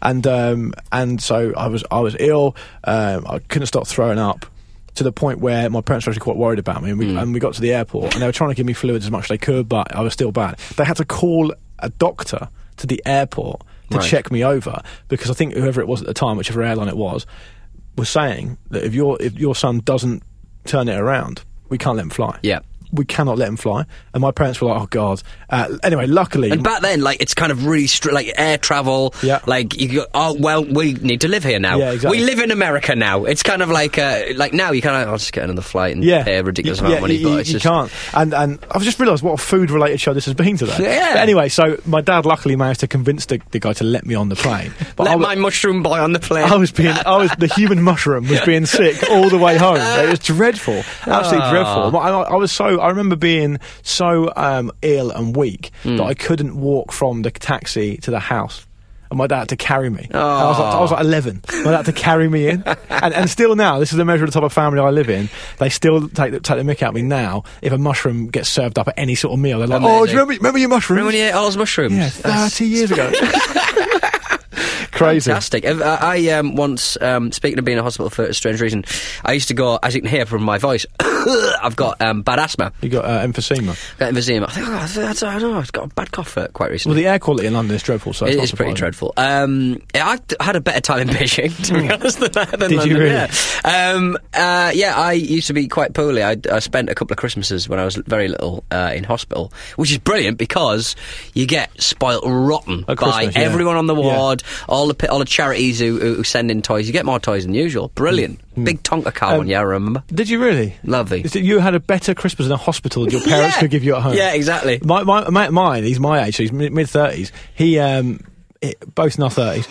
[SPEAKER 20] And so I was ill. I couldn't stop throwing up, to the point where my parents were actually quite worried about me. And we got to the airport, and they were trying to give me fluids as much as they could, but I was still bad. They had to call a doctor to the airport to check me over, because I think whoever it was at the time, whichever airline it was saying that if your son doesn't turn it around, we can't let him fly.
[SPEAKER 19] Yeah.
[SPEAKER 20] We cannot let him fly. And my parents were like, oh God. Anyway, luckily.
[SPEAKER 19] And back then, like, it's kind of really like air travel.
[SPEAKER 20] Yeah.
[SPEAKER 19] Like, you go, oh, well, we need to live here now.
[SPEAKER 20] Yeah, exactly.
[SPEAKER 19] We live in America now. It's kind of like now you kind of, I'll just get another flight and pay a ridiculous amount of money. But
[SPEAKER 20] you can't. And I've just realised what a food-related show this has been today.
[SPEAKER 19] Yeah.
[SPEAKER 20] But anyway, so my dad luckily managed to convince the guy to let me on the plane. But
[SPEAKER 19] my mushroom boy on the plane.
[SPEAKER 20] The human mushroom was being sick all the way home. It was dreadful. Absolutely dreadful. I remember being so ill and weak that I couldn't walk from the taxi to the house. and my dad had to carry me.
[SPEAKER 19] Oh.
[SPEAKER 20] I was like 11. My dad had to carry me in, and still now, this is the measure of the type of family I live in. They still take the mick out of me now if a mushroom gets served up at any sort of meal. They're like, "Oh, do you remember your mushrooms?
[SPEAKER 19] Remember when you ate all those mushrooms?
[SPEAKER 20] Yeah, 30 years ago." Crazy.
[SPEAKER 19] Fantastic. I once, speaking of being in a hospital for a strange reason, I used to go, as you can hear from my voice, I've got bad asthma.
[SPEAKER 20] You got emphysema.
[SPEAKER 19] Got emphysema. I don't know, I've got a bad cough quite recently.
[SPEAKER 20] Well, the air quality in London is dreadful, so
[SPEAKER 19] it is pretty dreadful. I had a better time in Beijing, to be honest, than
[SPEAKER 20] Did
[SPEAKER 19] London.
[SPEAKER 20] you really?
[SPEAKER 19] Yeah, I used to be quite poorly. I spent a couple of Christmases when I was very little in hospital, which is brilliant because you get spoilt rotten by
[SPEAKER 20] Christmas, yeah.
[SPEAKER 19] everyone on the ward, all the charities who send in toys. You get more toys than usual. Brilliant. Big Tonka car one, yeah, I remember.
[SPEAKER 20] Did you really?
[SPEAKER 19] Lovely.
[SPEAKER 20] You had a better Christmas in a hospital than your parents could give you at home.
[SPEAKER 19] Yeah, exactly.
[SPEAKER 20] Mine, he's my age, so he's mid-30s. He, both in our 30s,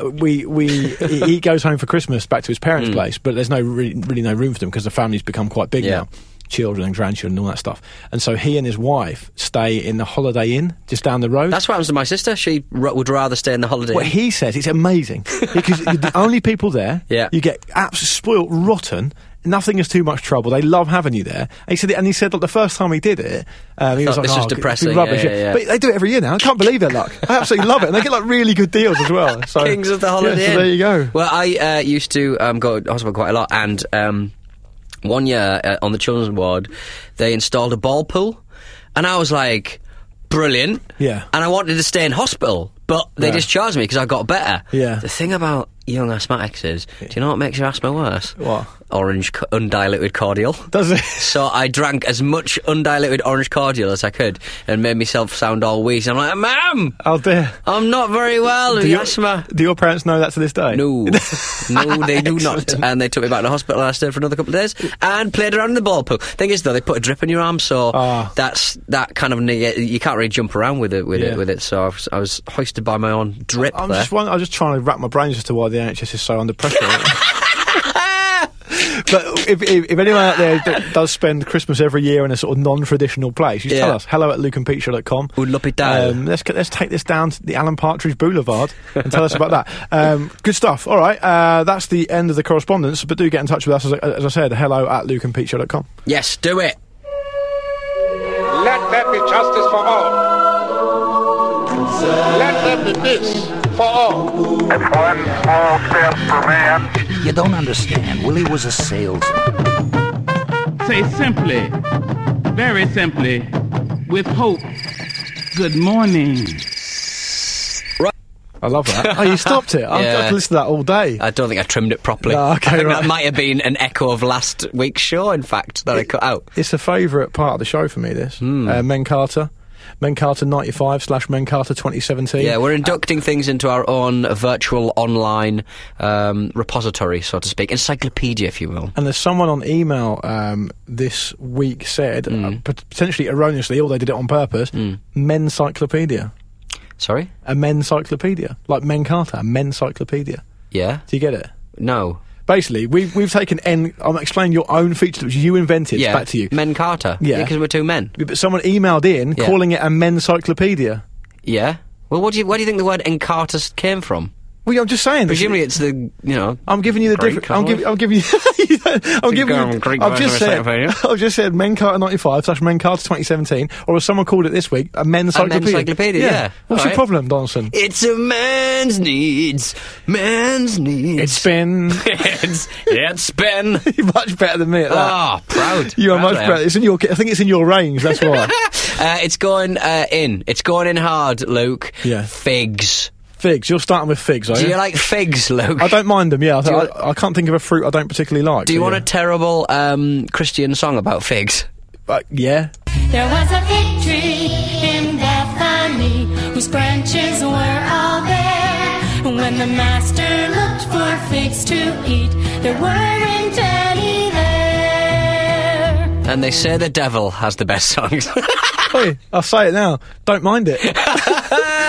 [SPEAKER 20] he goes home for Christmas back to his parents' place, but there's really no room for them because the family's become quite big now. Children and grandchildren and all that stuff. And so he and his wife stay in the Holiday Inn just down the road.
[SPEAKER 19] That's what happens to my sister. She would rather stay in the Holiday Inn.
[SPEAKER 20] Well, he says it's amazing because you're the only people there.
[SPEAKER 19] Yeah.
[SPEAKER 20] You get absolutely spoilt rotten. Nothing is too much trouble. They love having you there. And he said like, the first time he did it, he was like,
[SPEAKER 19] this was depressing.
[SPEAKER 20] Rubbish.
[SPEAKER 19] Yeah.
[SPEAKER 20] But they do it every year now. I can't believe their luck. I absolutely love it. And they get like really good deals as well. So,
[SPEAKER 19] Kings of the Holiday Inn.
[SPEAKER 20] So there you go.
[SPEAKER 19] Well, I used to go to hospital quite a lot, and one year on the children's ward, they installed a ball pool, and I was like, brilliant.
[SPEAKER 20] Yeah.
[SPEAKER 19] And I wanted to stay in hospital, but they discharged me because I got better.
[SPEAKER 20] Yeah.
[SPEAKER 19] The thing about young asthmatics is, do you know what makes your asthma worse?
[SPEAKER 20] What?
[SPEAKER 19] Orange undiluted cordial.
[SPEAKER 20] Does it?
[SPEAKER 19] So I drank as much undiluted orange cordial as I could and made myself sound all wheezy. I'm like, Ma'am!
[SPEAKER 20] Oh dear.
[SPEAKER 19] I'm not very well with asthma.
[SPEAKER 20] Do your parents know that to this day?
[SPEAKER 19] No. No, they do not. And they took me back to the hospital and I stayed for another couple of days and played around in the ball pool. Thing is, though, they put a drip in your arm, so that kind of, you can't really jump around with it. So I was hoisted by my own drip
[SPEAKER 20] I was just trying to wrap my brains as to why the NHS is so under pressure. But if anyone out there does spend Christmas every year in a sort of non-traditional place, you tell us. hello@lukeandpeteshow.com.
[SPEAKER 19] We'd love it down.
[SPEAKER 20] Let's take this down to the Alan Partridge Boulevard and tell us about that. Good stuff. All right, that's the end of the correspondence, but do get in touch with us, as I said, hello@lukeandpeteshow.com.
[SPEAKER 19] Yes, do it.
[SPEAKER 12] Let there be justice for all. Let there be peace for all. It's one small step for man.
[SPEAKER 13] You don't understand. Willie was a salesman.
[SPEAKER 14] Say simply, very simply, with hope, good morning.
[SPEAKER 19] Right.
[SPEAKER 20] I love that. Oh, you stopped it. I could listen to that all day.
[SPEAKER 19] I don't think I trimmed it properly.
[SPEAKER 20] No, okay,
[SPEAKER 19] I think
[SPEAKER 20] right.
[SPEAKER 19] that might have been an echo of last week's show, in fact, that I cut out.
[SPEAKER 20] It's a favourite part of the show for me, this. Men Carter 95/Men Carter 2017.
[SPEAKER 19] Yeah, we're inducting things into our own virtual online repository, so to speak. Encyclopedia, if you will.
[SPEAKER 20] And there's someone on email this week said, potentially erroneously, or they did it on purpose, Mencyclopedia.
[SPEAKER 19] Sorry?
[SPEAKER 20] A Mencyclopedia. Like Men Carter, a Mencyclopedia.
[SPEAKER 19] Yeah.
[SPEAKER 20] Do you get it?
[SPEAKER 19] No.
[SPEAKER 20] Basically, we've taken I'm explaining your own feature which you invented.
[SPEAKER 19] Yeah.
[SPEAKER 20] Back to you.
[SPEAKER 19] Men Carter.
[SPEAKER 20] Yeah.
[SPEAKER 19] Because we're two men.
[SPEAKER 20] But someone emailed in calling it a Mencyclopedia.
[SPEAKER 19] Yeah. Well, where do you think the word Encarta came from?
[SPEAKER 20] Well, I'm just saying.
[SPEAKER 19] Presumably, it's the
[SPEAKER 20] I'm giving you the different. I'm giving you. I've just said Men Carter 95/Men Carter 2017, or as someone called it this week, a Mencyclopedia.
[SPEAKER 19] Yeah.
[SPEAKER 20] What's your problem, Donaldson?
[SPEAKER 19] It's a man's needs. Man's needs.
[SPEAKER 20] It's been.
[SPEAKER 19] it's been.
[SPEAKER 20] You're much better than me at that.
[SPEAKER 19] Oh, proud.
[SPEAKER 20] You are much better. It's in your. I think it's in your range. That's why.
[SPEAKER 19] It's going in. It's going in hard, Luke.
[SPEAKER 20] Yeah.
[SPEAKER 19] Figs.
[SPEAKER 20] Figs. You're starting with figs, are you?
[SPEAKER 19] Do you like figs, Luke?
[SPEAKER 20] I don't mind them, yeah. I can't think of a fruit I don't particularly like.
[SPEAKER 19] Do you want a terrible Christian song about figs?
[SPEAKER 20] Yeah.
[SPEAKER 15] There was a fig tree in Bethany whose branches were all bare. When the master looked for figs to eat, there weren't any there.
[SPEAKER 19] And they say the devil has the best songs.
[SPEAKER 20] Hey, I'll say it now. Don't mind it.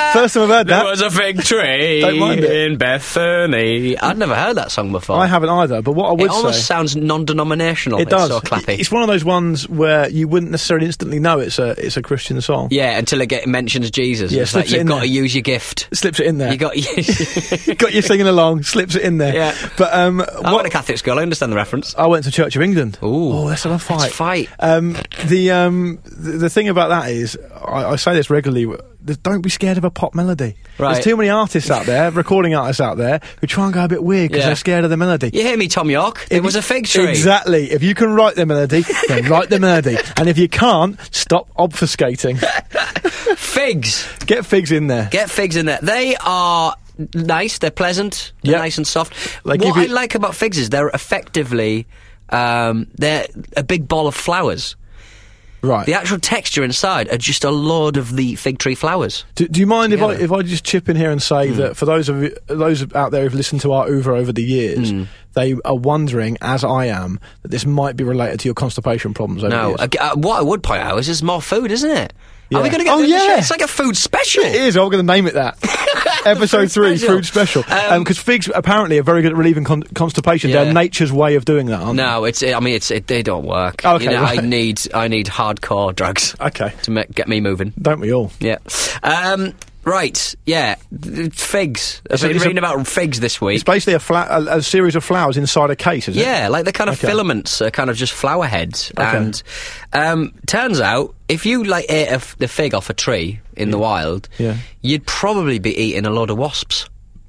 [SPEAKER 20] First time I've heard that.
[SPEAKER 19] There was a fig tree
[SPEAKER 20] Don't mind it.
[SPEAKER 19] in Bethany. I'd never heard that song before.
[SPEAKER 20] I haven't either, but what I would
[SPEAKER 19] It almost
[SPEAKER 20] say...
[SPEAKER 19] sounds non-denominational.
[SPEAKER 20] It does.
[SPEAKER 19] It's so clappy.
[SPEAKER 20] It's one of those ones where you wouldn't necessarily instantly know it's a Christian song.
[SPEAKER 19] Yeah, until it mentions Jesus.
[SPEAKER 20] Yeah,
[SPEAKER 19] It's like,
[SPEAKER 20] slips it
[SPEAKER 19] you've
[SPEAKER 20] in
[SPEAKER 19] got
[SPEAKER 20] there.
[SPEAKER 19] to use your gift.
[SPEAKER 20] Slips it in there.
[SPEAKER 19] You got
[SPEAKER 20] Got you singing along, slips it in there.
[SPEAKER 19] Yeah.
[SPEAKER 20] But
[SPEAKER 19] I went to Catholic school. I understand the reference.
[SPEAKER 20] I went to Church of England.
[SPEAKER 19] Ooh.
[SPEAKER 20] Oh, let's have a fight.
[SPEAKER 19] Let's fight.
[SPEAKER 20] The thing about that is, I say this regularly, don't be scared of a pop melody.
[SPEAKER 19] Right.
[SPEAKER 20] There's too many artists out there, recording artists out there, who try and go a bit weird because
[SPEAKER 19] Yeah.
[SPEAKER 20] they're scared of the melody.
[SPEAKER 19] You hear me, Tom York? It was a fig tree.
[SPEAKER 20] Exactly. If you can write the melody, then write the melody. And if you can't, stop obfuscating.
[SPEAKER 19] Figs.
[SPEAKER 20] Get figs in there.
[SPEAKER 19] Get figs in there. They are nice. They're pleasant. They're
[SPEAKER 20] Yep.
[SPEAKER 19] nice and soft.
[SPEAKER 20] They
[SPEAKER 19] What
[SPEAKER 20] give
[SPEAKER 19] I
[SPEAKER 20] you-
[SPEAKER 19] like about figs is they're effectively they're a big ball of flowers.
[SPEAKER 20] Right.
[SPEAKER 19] The actual texture inside are just a load of the fig tree flowers.
[SPEAKER 20] Do you mind
[SPEAKER 19] together.
[SPEAKER 20] if I just chip in here and say that for those out there who've listened to our Uber over the years, they are wondering, as I am, that this might be related to your constipation problems over the
[SPEAKER 19] No,
[SPEAKER 20] years.
[SPEAKER 19] what I would point out is there's more food, isn't it? Are we
[SPEAKER 20] Yeah.
[SPEAKER 19] going to get?
[SPEAKER 20] Oh, yeah.
[SPEAKER 19] It's like a food special.
[SPEAKER 20] It is. I'm going to name it that. Episode 3,
[SPEAKER 19] special.
[SPEAKER 20] food special. Because figs apparently are very good at relieving constipation.
[SPEAKER 19] Yeah.
[SPEAKER 20] They're nature's way of doing that, aren't
[SPEAKER 19] No, they don't work.
[SPEAKER 20] Okay,
[SPEAKER 19] you know,
[SPEAKER 20] right.
[SPEAKER 19] I need hardcore drugs.
[SPEAKER 20] Okay.
[SPEAKER 19] To get me moving.
[SPEAKER 20] they? Don't we all?
[SPEAKER 19] Yeah. Right. Yeah. Figs. I've been
[SPEAKER 20] It's
[SPEAKER 19] reading about figs this week.
[SPEAKER 20] It's basically a series of flowers inside a case, is it?
[SPEAKER 19] Yeah, like the kind of
[SPEAKER 20] Okay.
[SPEAKER 19] filaments are kind of just flower heads.
[SPEAKER 20] Okay.
[SPEAKER 19] And turns out, if you ate the fig off a tree in the wild,
[SPEAKER 20] Yeah.
[SPEAKER 19] you'd probably be eating a load of wasps.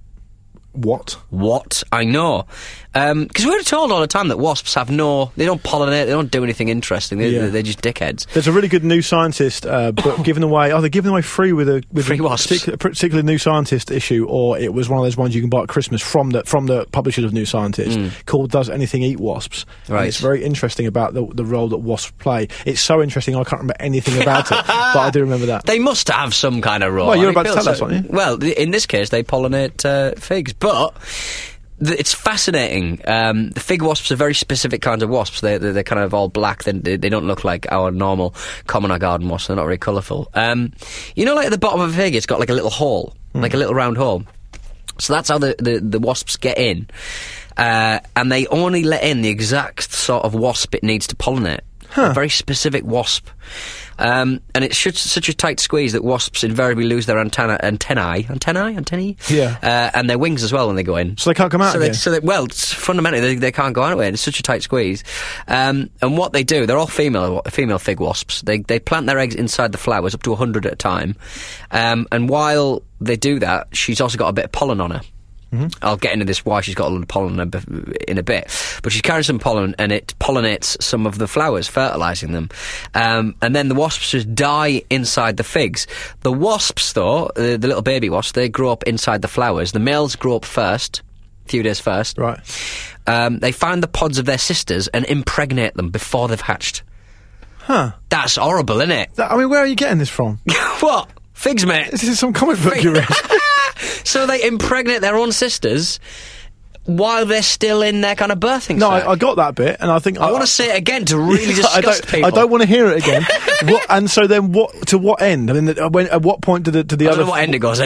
[SPEAKER 20] What?
[SPEAKER 19] I know. Because we're told all the time that wasps they don't pollinate, they don't do anything interesting, they're just dickheads.
[SPEAKER 20] There's a really good New Scientist book given away. They're giving away free with
[SPEAKER 19] Free
[SPEAKER 20] a
[SPEAKER 19] wasps.
[SPEAKER 20] particular New Scientist issue, or it was one of those ones you can buy at Christmas from the publishers of New Scientist, called "Does Anything Eat Wasps?"
[SPEAKER 19] Right.
[SPEAKER 20] And it's very interesting about the role that wasps play. It's so interesting I can't remember anything about it, but I do remember that.
[SPEAKER 19] They must have some kind of role.
[SPEAKER 20] Well, you're
[SPEAKER 19] I
[SPEAKER 20] about to
[SPEAKER 19] feel
[SPEAKER 20] tell us, aren't you?
[SPEAKER 19] Well, in this case, they pollinate figs, but it's fascinating. The fig wasps are very specific kinds of wasps. They're kind of all black. They don't look like our normal common or garden wasps. They're not very colourful. You know, like at the bottom of a fig, it's got like a little hole, like a little round hole. So that's how the wasps get in. And they only let in the exact sort of wasp it needs to pollinate. A very specific wasp. And it's such a tight squeeze that wasps invariably lose their antennae?
[SPEAKER 20] Yeah.
[SPEAKER 19] And their wings as well when they go in.
[SPEAKER 20] So they can't come out again?
[SPEAKER 19] Fundamentally, they can't go out anyway. It's such a tight squeeze. And what they do, they're all female fig wasps. They plant their eggs inside the flowers, up to 100 at a time. And while they do that, she's also got a bit of pollen on her. I'll get into this why she's got a lot of pollen in a bit. But she's carrying some pollen and it pollinates some of the flowers, fertilising them. And then the wasps just die inside the figs. The wasps, though, the little baby wasps, they grow up inside the flowers. The males grow up first, a few days first.
[SPEAKER 20] Right.
[SPEAKER 19] They find the pods of their sisters and impregnate them before they've hatched.
[SPEAKER 20] Huh.
[SPEAKER 19] That's horrible, isn't it?
[SPEAKER 20] I mean, where are you getting this from?
[SPEAKER 19] What? Figs, mate.
[SPEAKER 20] This is some comic book you read.
[SPEAKER 19] So they impregnate their own sisters while they're still in their kind of birthing
[SPEAKER 20] No,
[SPEAKER 19] sac.
[SPEAKER 20] I got that bit, and I think
[SPEAKER 19] I want to say it again to really disgust people.
[SPEAKER 20] I don't want to hear it again. And so then, to what end? I mean, at what point did the
[SPEAKER 19] I
[SPEAKER 20] other?
[SPEAKER 19] don't know what end it goes in.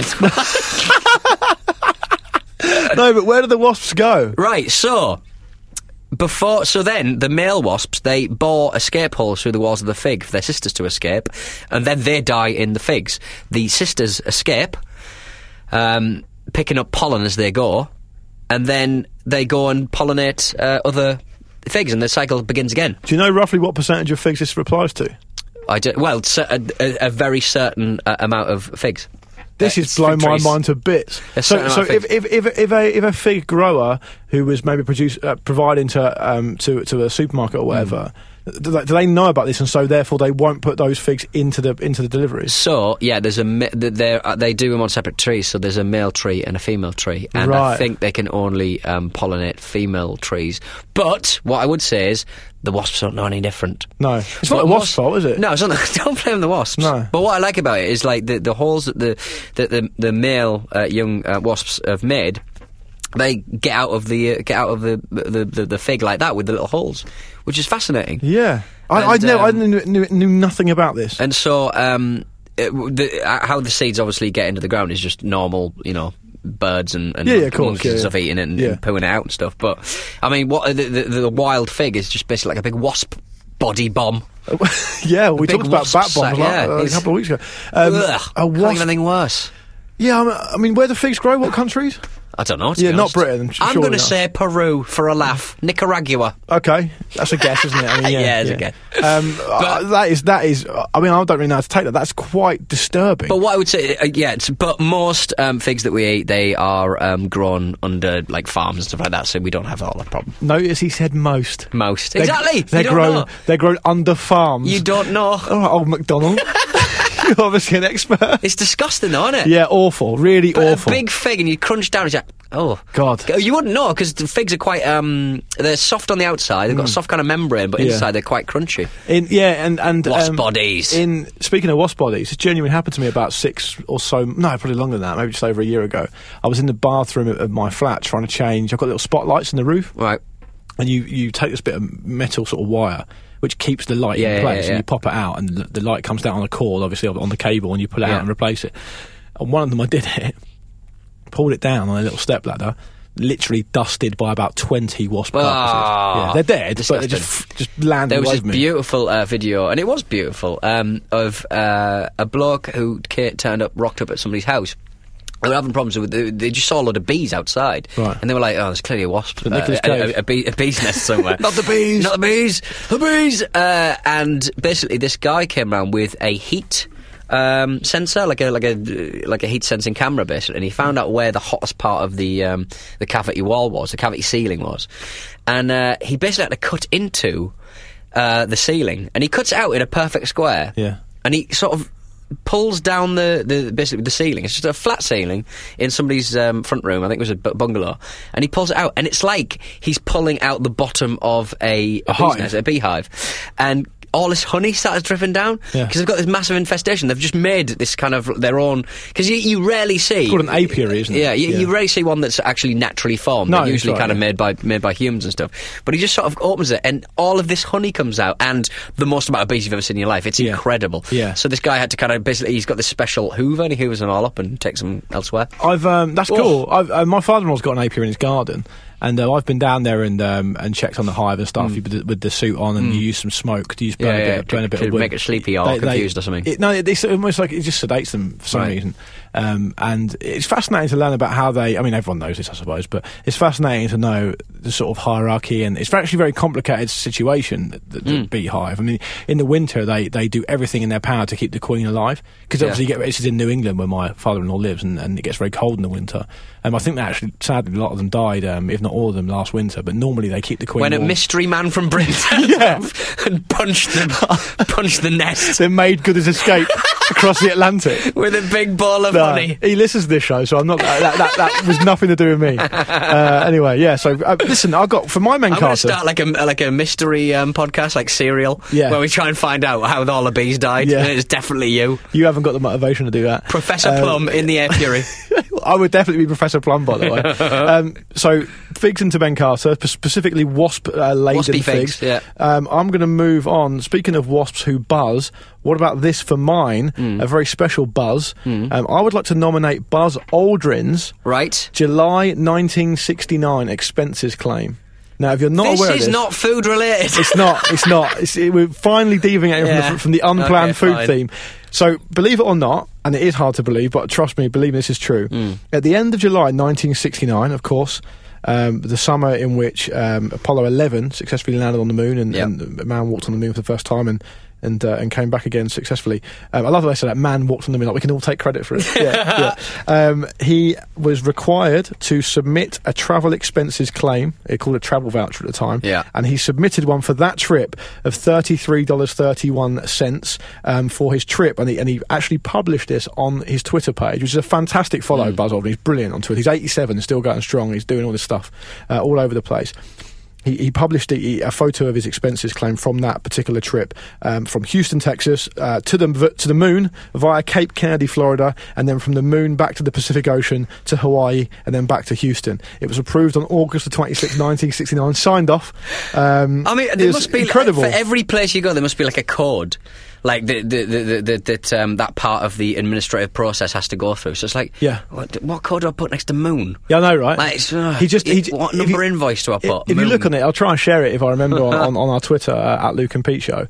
[SPEAKER 20] No, but where do the wasps go?
[SPEAKER 19] Right, so then the male wasps, they bore escape holes through the walls of the fig for their sisters to escape, and then they die in the figs. The sisters escape, picking up pollen as they go, and then they go and pollinate other figs, and the cycle begins again.
[SPEAKER 20] Do you know roughly what percentage of figs this applies to?
[SPEAKER 19] I do. Well, a very certain amount of figs.
[SPEAKER 20] This is blowing my mind to bits. So if a fig grower who was maybe providing to a supermarket or whatever, do they know about this, and so therefore they won't put those figs into the deliveries?
[SPEAKER 19] So yeah, they do them on separate trees. So there's a male tree and a female tree, and
[SPEAKER 20] Right.
[SPEAKER 19] I think they can only pollinate female trees. But what I would say is the wasps don't know any different.
[SPEAKER 20] No, it's not the wasp's fault, is it?
[SPEAKER 19] No, it's not. Don't blame the wasps.
[SPEAKER 20] No.
[SPEAKER 19] But what I like about it is like the holes that the male young wasps have made. They get out of the fig like that with the little holes, which is fascinating.
[SPEAKER 20] Yeah, I knew nothing about this.
[SPEAKER 19] And so how the seeds obviously get into the ground is just normal, birds and
[SPEAKER 20] of course,
[SPEAKER 19] monkeys and stuff eating it and pooing it out and stuff. But I mean, what the wild fig is just basically like a big wasp body bomb.
[SPEAKER 20] Yeah, we talked about bat bombs a couple of weeks ago.
[SPEAKER 19] Can't think of anything worse.
[SPEAKER 20] Yeah, I mean, where do figs grow? What countries?
[SPEAKER 19] I don't know.
[SPEAKER 20] Yeah, not Britain.
[SPEAKER 19] I'm going to say Peru for a laugh. Nicaragua.
[SPEAKER 20] Okay, that's a guess, isn't it? I mean,
[SPEAKER 19] it's a guess.
[SPEAKER 20] That is. I mean, I don't really know how to take that. That's quite disturbing.
[SPEAKER 19] But what I would say, but most figs that we eat, they are grown under like farms and stuff like that, so we don't have all that problem.
[SPEAKER 20] Notice he said most.
[SPEAKER 19] Exactly.
[SPEAKER 20] They're grown under farms.
[SPEAKER 19] You don't know.
[SPEAKER 20] All right, old McDonald. You're obviously an expert.
[SPEAKER 19] It's disgusting, though, isn't it?
[SPEAKER 20] Yeah, awful. Really awful.
[SPEAKER 19] A big fig and you crunch down and you're like, oh.
[SPEAKER 20] God.
[SPEAKER 19] You wouldn't know, because the figs are quite, they're soft on the outside, they've got a soft kind of membrane, but inside they're quite crunchy.
[SPEAKER 20] And
[SPEAKER 19] wasp bodies.
[SPEAKER 20] Speaking of wasp bodies, it genuinely happened to me about 6 or so, no, probably longer than that, maybe just over a year ago. I was in the bathroom of my flat trying to change, I've got little spotlights in the roof.
[SPEAKER 19] Right.
[SPEAKER 20] And you take this bit of metal sort of wire, which keeps the light in place, and you pop it out, and the light comes down on a cord, obviously, on the cable, and you pull it out and replace it. And one of them, I did it, pulled it down on a little stepladder, literally dusted by about 20 wasp carcasses. Yeah, they're dead,
[SPEAKER 19] disgusting.
[SPEAKER 20] But they just landed
[SPEAKER 19] There was
[SPEAKER 20] all
[SPEAKER 19] this
[SPEAKER 20] over me.
[SPEAKER 19] beautiful video, and it was beautiful, of a bloke who rocked up at somebody's house. They were having problems with they just saw a lot of bees outside,
[SPEAKER 20] right.
[SPEAKER 19] And they were like, "Oh, there's clearly a wasp,
[SPEAKER 20] a
[SPEAKER 19] bee's nest somewhere."
[SPEAKER 20] Not the bees,
[SPEAKER 19] not the bees, the bees. And basically, this guy came around with a heat sensor, like a heat sensing camera, basically, and he found out where the hottest part of the cavity wall was, the cavity ceiling was, and he basically had to cut into the ceiling, and he cuts it out in a perfect square, and he sort of pulls down basically the ceiling. It's just a flat ceiling in somebody's front room. I think it was a bungalow, and he pulls it out, and it's like he's pulling out the bottom of a beehive, and all this honey started dripping down because they've got this massive infestation. They've just made this kind of their own, because you rarely see.
[SPEAKER 20] It's called an apiary, isn't it?
[SPEAKER 19] Yeah, you rarely see one that's actually naturally formed.
[SPEAKER 20] No,
[SPEAKER 19] they're usually kind of made by humans and stuff. But he just sort of opens it, and all of this honey comes out, and the most amount of bees you've ever seen in your life. It's incredible.
[SPEAKER 20] Yeah.
[SPEAKER 19] So this guy had to kind of basically, he's got this special hoover, and he hoovers them all up and takes them elsewhere.
[SPEAKER 20] That's cool. My father-in-law's got an apiary in his garden. And I've been down there and checked on the hive and stuff with the suit on, and you use some smoke to burn a bit of wood.
[SPEAKER 19] Make it sleepy or confused or something.
[SPEAKER 20] It's almost like it just sedates them for some reason. And it's fascinating to learn about how they. I mean, everyone knows this, I suppose, but it's fascinating to know the sort of hierarchy, and it's actually a very complicated situation. The beehive. I mean, in the winter they do everything in their power to keep the queen alive, because obviously this is in New England where my father-in-law lives, and it gets very cold in the winter. I think that actually, sadly, a lot of them died, if not all of them, last winter. But normally they keep the queen.
[SPEAKER 19] When
[SPEAKER 20] warm.
[SPEAKER 19] A mystery man from Britain turned up and punched the nest.
[SPEAKER 20] Then made good his escape across the Atlantic
[SPEAKER 19] with a big ball of honey.
[SPEAKER 20] He listens to this show, so I'm not. That was nothing to do with me. Anyway, yeah. So listen, I got for my main.
[SPEAKER 19] I'm going to start like a mystery podcast, like Serial, where we try and find out how all the bees died. And it's definitely you.
[SPEAKER 20] You haven't got the motivation to do that,
[SPEAKER 19] Professor Plum in the apiary.
[SPEAKER 20] I would definitely be Professor Plum, by the way. So figs into Ben Carter, specifically wasp-laden figs.
[SPEAKER 19] Yeah.
[SPEAKER 20] I'm going to move on. Speaking of wasps who buzz, what about this for mine? A very special buzz. I would like to nominate Buzz Aldrin's July 1969 expenses claim. Now, if you're not aware of this...
[SPEAKER 19] This is not food related.
[SPEAKER 20] It's not. We're finally deviating from the unplanned food theme. So, believe it or not, and it is hard to believe, but trust me, believe this is true. At the end of July 1969, of course, the summer in which Apollo 11 successfully landed on the moon, and a man walked on the moon for the first time, and came back again successfully. I love that I said that man walked on the moon. Like we can all take credit for it. He was required to submit a travel expenses claim. They called it a travel voucher at the time. And he submitted one for that trip of $33.31 for his trip. And he actually published this on his Twitter page, which is a fantastic follow. Buzz Aldrin. He's brilliant on Twitter. He's 87 and still going strong. He's doing all this stuff all over the place. He published a photo of his expenses claim from that particular trip, from Houston, Texas, to the moon via Cape Kennedy, Florida, and then from the moon back to the Pacific Ocean to Hawaii, and then back to Houston. It was approved on August the 26th, 1969, signed off.
[SPEAKER 19] I mean, there must be
[SPEAKER 20] incredible.
[SPEAKER 19] For every place you go, there must be like a code. like that part of the administrative process has to go through. So it's like, what code do I put next to moon?
[SPEAKER 20] Yeah, I know, right?
[SPEAKER 19] Like,
[SPEAKER 20] what
[SPEAKER 19] number invoice do I put?
[SPEAKER 20] If you look on it, I'll try and share it if I remember on our Twitter at Luke and Pete Show.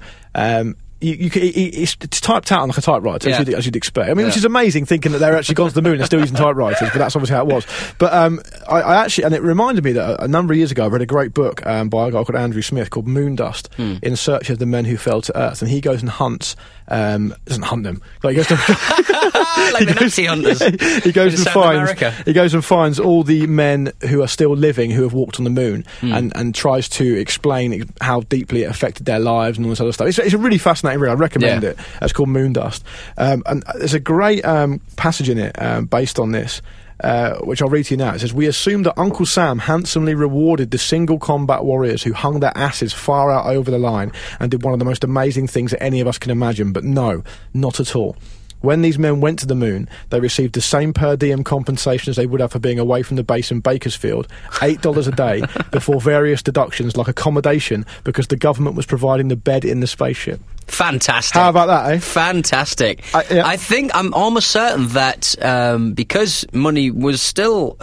[SPEAKER 20] It's typed out on like a typewriter, as you'd expect. I mean, which is amazing, thinking that they're actually gone to the moon and still using typewriters, but that's obviously how it was. But I actually, and it reminded me that a number of years ago I read a great book by a guy called Andrew Smith called Moondust, In Search of the Men Who Fell to Earth, and he goes and hunts, doesn't hunt them, like he goes to
[SPEAKER 19] like the Nazi hunters.
[SPEAKER 20] He goes and finds all the men who are still living who have walked on the moon, and tries to explain how deeply it affected their lives and all this other stuff. It's a really fascinating read. I recommend it. It's called Moondust, and there's a great passage in it based on this, which I'll read to you now. It says, "We assume that Uncle Sam handsomely rewarded the single combat warriors who hung their asses far out over the line and did one of the most amazing things that any of us can imagine, but no, not at all. When these men went to the moon, they received the same per diem compensation as they would have for being away from the base in Bakersfield, $8 a day, before various deductions like accommodation, because the government was providing the bed in the spaceship."
[SPEAKER 19] Fantastic.
[SPEAKER 20] How about that, eh?
[SPEAKER 19] Fantastic. I think I'm almost certain that because money was still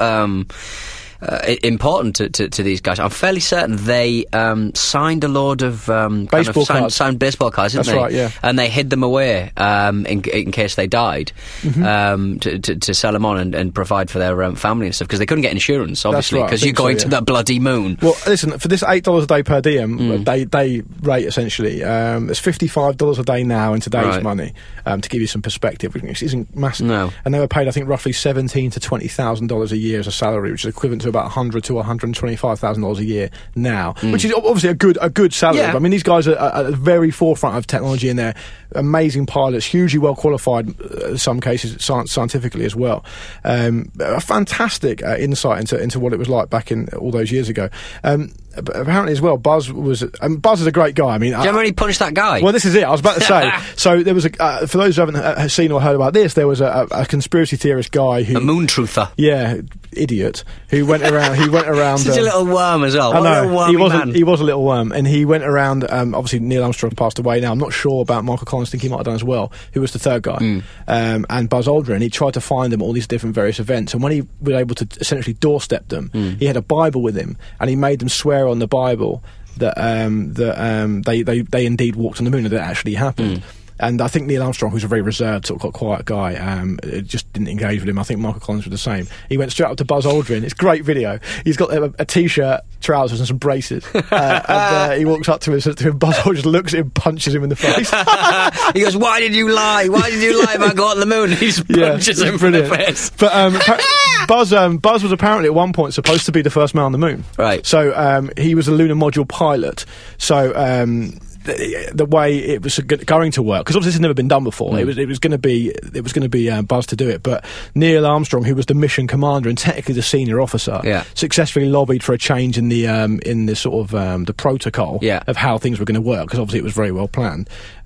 [SPEAKER 19] important to these guys, I'm fairly certain they signed a load of
[SPEAKER 20] baseball cards.
[SPEAKER 19] Signed baseball cards, didn't
[SPEAKER 20] That's
[SPEAKER 19] they?
[SPEAKER 20] Right, yeah.
[SPEAKER 19] And they hid them away in case they died, to sell them on and provide for their family and stuff, because they couldn't get insurance, obviously, because you're going to that bloody moon.
[SPEAKER 20] Well, listen, for this $8 a day per diem, day rate essentially, it's $55 a day now in today's money, to give you some perspective, which isn't massive. No. And they were paid, I think, roughly $17,000 to $20,000 a year as a salary, which is equivalent to about $100,000 to $125,000 a year now, which is obviously a good salary.
[SPEAKER 19] Yeah.
[SPEAKER 20] But, I mean, these guys are at the very forefront of technology, and they're amazing pilots, hugely well qualified, in some cases scientifically as well. A fantastic insight into what it was like back in all those years ago. But apparently as well, Buzz is a great guy. I mean,
[SPEAKER 19] do you remember he punched that guy?
[SPEAKER 20] Well, this is it. I was about to say. So there was for those who haven't seen or heard about this, there was a conspiracy theorist guy who,
[SPEAKER 19] a moon truther.
[SPEAKER 20] Yeah, idiot, who went around.
[SPEAKER 19] Such a little worm as well.
[SPEAKER 20] I know, he was a little worm, and he went around. Obviously, Neil Armstrong passed away now. I'm not sure about Michael Collins. I think he might have done as well. Who was the third guy? And Buzz Aldrin. He tried to find them at all these different various events, and when he was able to essentially doorstep them, he had a Bible with him, and he made them swear on the Bible that they indeed walked on the moon, and that actually happened. And I think Neil Armstrong, who's a very reserved, sort of quiet guy, just didn't engage with him. I think Michael Collins was the same. He went straight up to Buzz Aldrin. It's a great video. He's got a T-shirt, trousers, and some braces. And he walks up to him and says to him, Buzz Aldrin just looks at him, punches him in the face.
[SPEAKER 19] He goes, "Why did you lie? Why did you lie about going on the moon?" He just punches him in the face.
[SPEAKER 20] But Buzz was apparently at one point supposed to be the first man on the moon.
[SPEAKER 19] Right.
[SPEAKER 20] So he was a lunar module pilot. So the way it was going to work, because obviously this has never been done before. It was going to be Buzz to do it, but Neil Armstrong, who was the mission commander and technically the senior officer, successfully lobbied for a change in the sort of the protocol of how things were going to work, because obviously it was very well planned.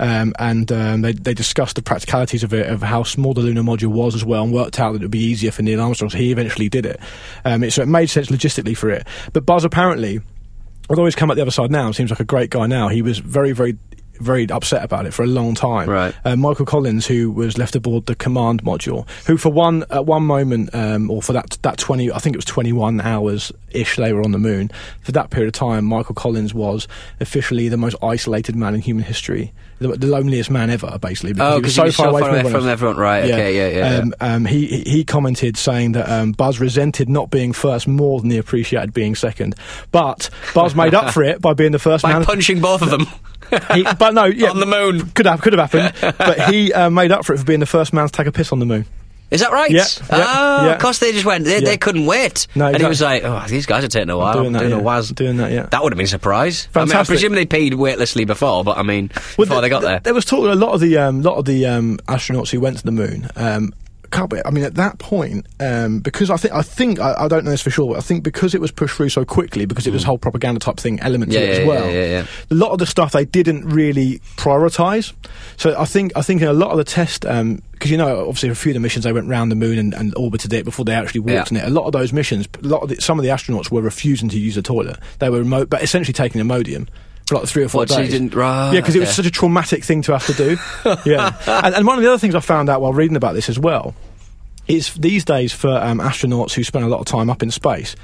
[SPEAKER 20] They discussed the practicalities of it, of how small the lunar module was as well, and worked out that it would be easier for Neil Armstrong, so he eventually did it. So it made sense logistically for it. But Buzz apparently, although he's come out the other side now, seems like a great guy now, he was very, very, very upset about it for a long time.
[SPEAKER 19] Right.
[SPEAKER 20] Michael Collins, who was left aboard the command module, who at one moment, or for that 20, I think it was 21 hours-ish they were on the moon, for that period of time, Michael Collins was officially the most isolated man in human history. The loneliest man ever, basically, because he was so far away from
[SPEAKER 19] everyone. Right? Yeah. Okay,
[SPEAKER 20] He commented saying that Buzz resented not being first more than he appreciated being second. But Buzz made up for it by being the first man,
[SPEAKER 19] punching both of them.
[SPEAKER 20] On
[SPEAKER 19] the moon,
[SPEAKER 20] could have happened. But he made up for it for being the first man to take a piss on the moon.
[SPEAKER 19] Is that right?
[SPEAKER 20] Yeah.
[SPEAKER 19] Of course they just went. They couldn't wait.
[SPEAKER 20] No, exactly.
[SPEAKER 19] And he was like, "Oh, these guys are taking a while.
[SPEAKER 20] Doing that, yeah.
[SPEAKER 19] That would have been a surprise.
[SPEAKER 20] Fantastic.
[SPEAKER 19] I presume they peed weightlessly before, but I mean, before they got there.
[SPEAKER 20] There was talk that a lot of the astronauts who went to the moon. I mean, at that point, because I think I don't know this for sure, but I think because it was pushed through so quickly, because it was a whole propaganda type thing element to it as well.
[SPEAKER 19] Yeah.
[SPEAKER 20] A lot of the stuff they didn't really prioritise. So I think in a lot of the test, because obviously a few of the missions they went round the moon and orbited it before they actually walked in it. A lot of those missions, some of the astronauts were refusing to use the toilet. They were but essentially taking Imodium, for like 3 or 4
[SPEAKER 19] What, so
[SPEAKER 20] days.
[SPEAKER 19] you didn't- right,
[SPEAKER 20] yeah, because it was
[SPEAKER 19] okay.
[SPEAKER 20] such a traumatic thing to have to do. Yeah, and one of the other things I found out while reading about this as well is these days for astronauts who spend a lot of time up in space,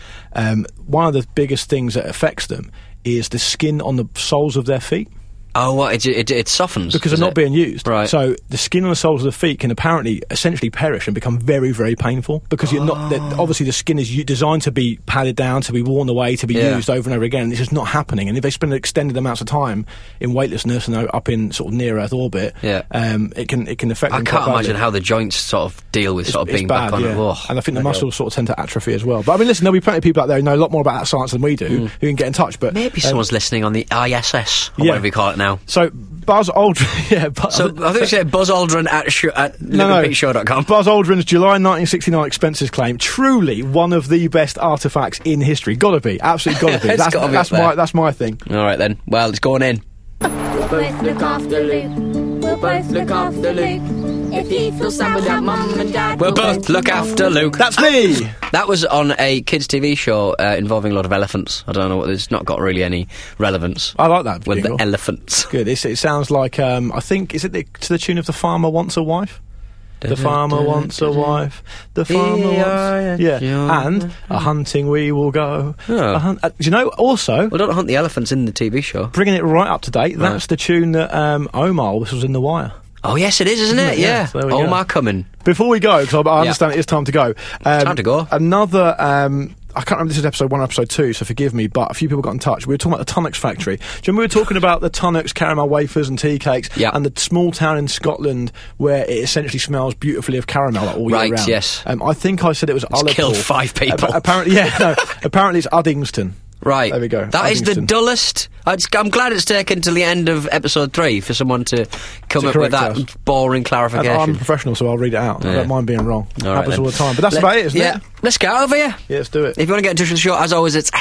[SPEAKER 20] one of the biggest things that affects them is the skin on the soles of their feet.
[SPEAKER 19] Oh, what? It softens?
[SPEAKER 20] Because
[SPEAKER 19] does
[SPEAKER 20] they're not
[SPEAKER 19] it?
[SPEAKER 20] being used.
[SPEAKER 19] Right.
[SPEAKER 20] So the skin on the soles of the feet can apparently essentially perish and become very, very painful because you're not. Obviously, the skin is designed to be padded down, to be worn away, to be used over and over again. And this is not happening. And if they spend extended amounts of time in weightlessness and up in sort of near Earth orbit, it can affect.
[SPEAKER 19] I
[SPEAKER 20] them
[SPEAKER 19] can't
[SPEAKER 20] quite
[SPEAKER 19] imagine
[SPEAKER 20] badly.
[SPEAKER 19] how the joints sort of deal with sort of
[SPEAKER 20] It's
[SPEAKER 19] being
[SPEAKER 20] bad,
[SPEAKER 19] back on.
[SPEAKER 20] yeah.
[SPEAKER 19] Oh,
[SPEAKER 20] and I think the muscles sort of tend to atrophy as well. But I mean, listen, there'll be plenty of people out there who know a lot more about that science than we do who can get in touch. But
[SPEAKER 19] maybe someone's listening on the ISS, or whatever you call it now.
[SPEAKER 20] So Buzz Aldrin,
[SPEAKER 19] So I think you said Buzz Aldrin at lukeandpeteshow.com.
[SPEAKER 20] Buzz Aldrin's July 1969 expenses claim, truly one of the best artefacts in history. Gotta be, absolutely gotta be.
[SPEAKER 19] It's gotta be up there.
[SPEAKER 20] That's my thing.
[SPEAKER 19] All right then. Well, it's going in.
[SPEAKER 15] We'll both look after Luke. We'll both look after Luke. If he feels sad without mum and dad,
[SPEAKER 19] We'll both look after Luke.
[SPEAKER 20] That's me!
[SPEAKER 19] That was on a kids' TV show involving a lot of elephants. I don't know, it's not got really any relevance.
[SPEAKER 20] I like that.
[SPEAKER 19] With
[SPEAKER 20] jingle.
[SPEAKER 19] the elephants.
[SPEAKER 20] Good. It sounds like, I think, is it to the tune of The Farmer Wants a Wife? The farmer wants a wife. The farmer wants... Yeah. And a hunting we will go.
[SPEAKER 19] Oh.
[SPEAKER 20] Do you know, also...
[SPEAKER 19] Well, don't hunt the elephants in the TV show.
[SPEAKER 20] Bringing it right up to date, that's the tune that Omar whistles in The Wire.
[SPEAKER 19] Oh, yes, it is, isn't it? Yeah.
[SPEAKER 20] So there we go.
[SPEAKER 19] Omar coming.
[SPEAKER 20] Before we go, because I understand it is time to go.
[SPEAKER 19] Time to go.
[SPEAKER 20] Another... I can't remember if this is episode 1 or episode 2, so forgive me, but a few people got in touch. We were talking about the Tunnocks factory. Do you remember we were talking about the Tunnocks caramel wafers and tea cakes and the small town in Scotland where it essentially smells beautifully of caramel all year round?
[SPEAKER 19] Right, yes.
[SPEAKER 20] I think I said it was Ullapool.
[SPEAKER 19] Killed 5 people.
[SPEAKER 20] Apparently, apparently it's Uddingston.
[SPEAKER 19] Right.
[SPEAKER 20] There we go.
[SPEAKER 19] That is the dullest... I'm glad it's taken till the end of episode 3 for someone to come up with that boring clarification.
[SPEAKER 20] I'm a professional, so I'll read it out. I don't mind being wrong. Happens all the time. But that's about it, isn't it?
[SPEAKER 19] Let's get out of here.
[SPEAKER 20] Yeah, let's do it.
[SPEAKER 19] If you want to get in touch with the show, as always, it's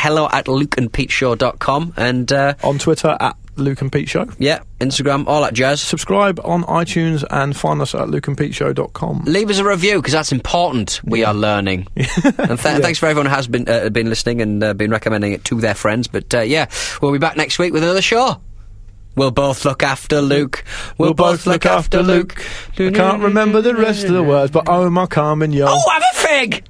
[SPEAKER 19] hello@lukeandpeteshow.com. And
[SPEAKER 20] on Twitter, @Luke and Pete Show.
[SPEAKER 19] Yeah, Instagram, all that jazz.
[SPEAKER 20] Subscribe on iTunes and find us at lukeandpeteshow.com.
[SPEAKER 19] Leave us a review, because that's important. We are learning. And thanks for everyone who has been listening and been recommending it to their friends. But we'll be back next week with another show. We'll both look after Luke. We'll both look after Luke.
[SPEAKER 20] I can't remember the rest of the words, but Omar, Carmen, yo.
[SPEAKER 19] Oh, have a fig!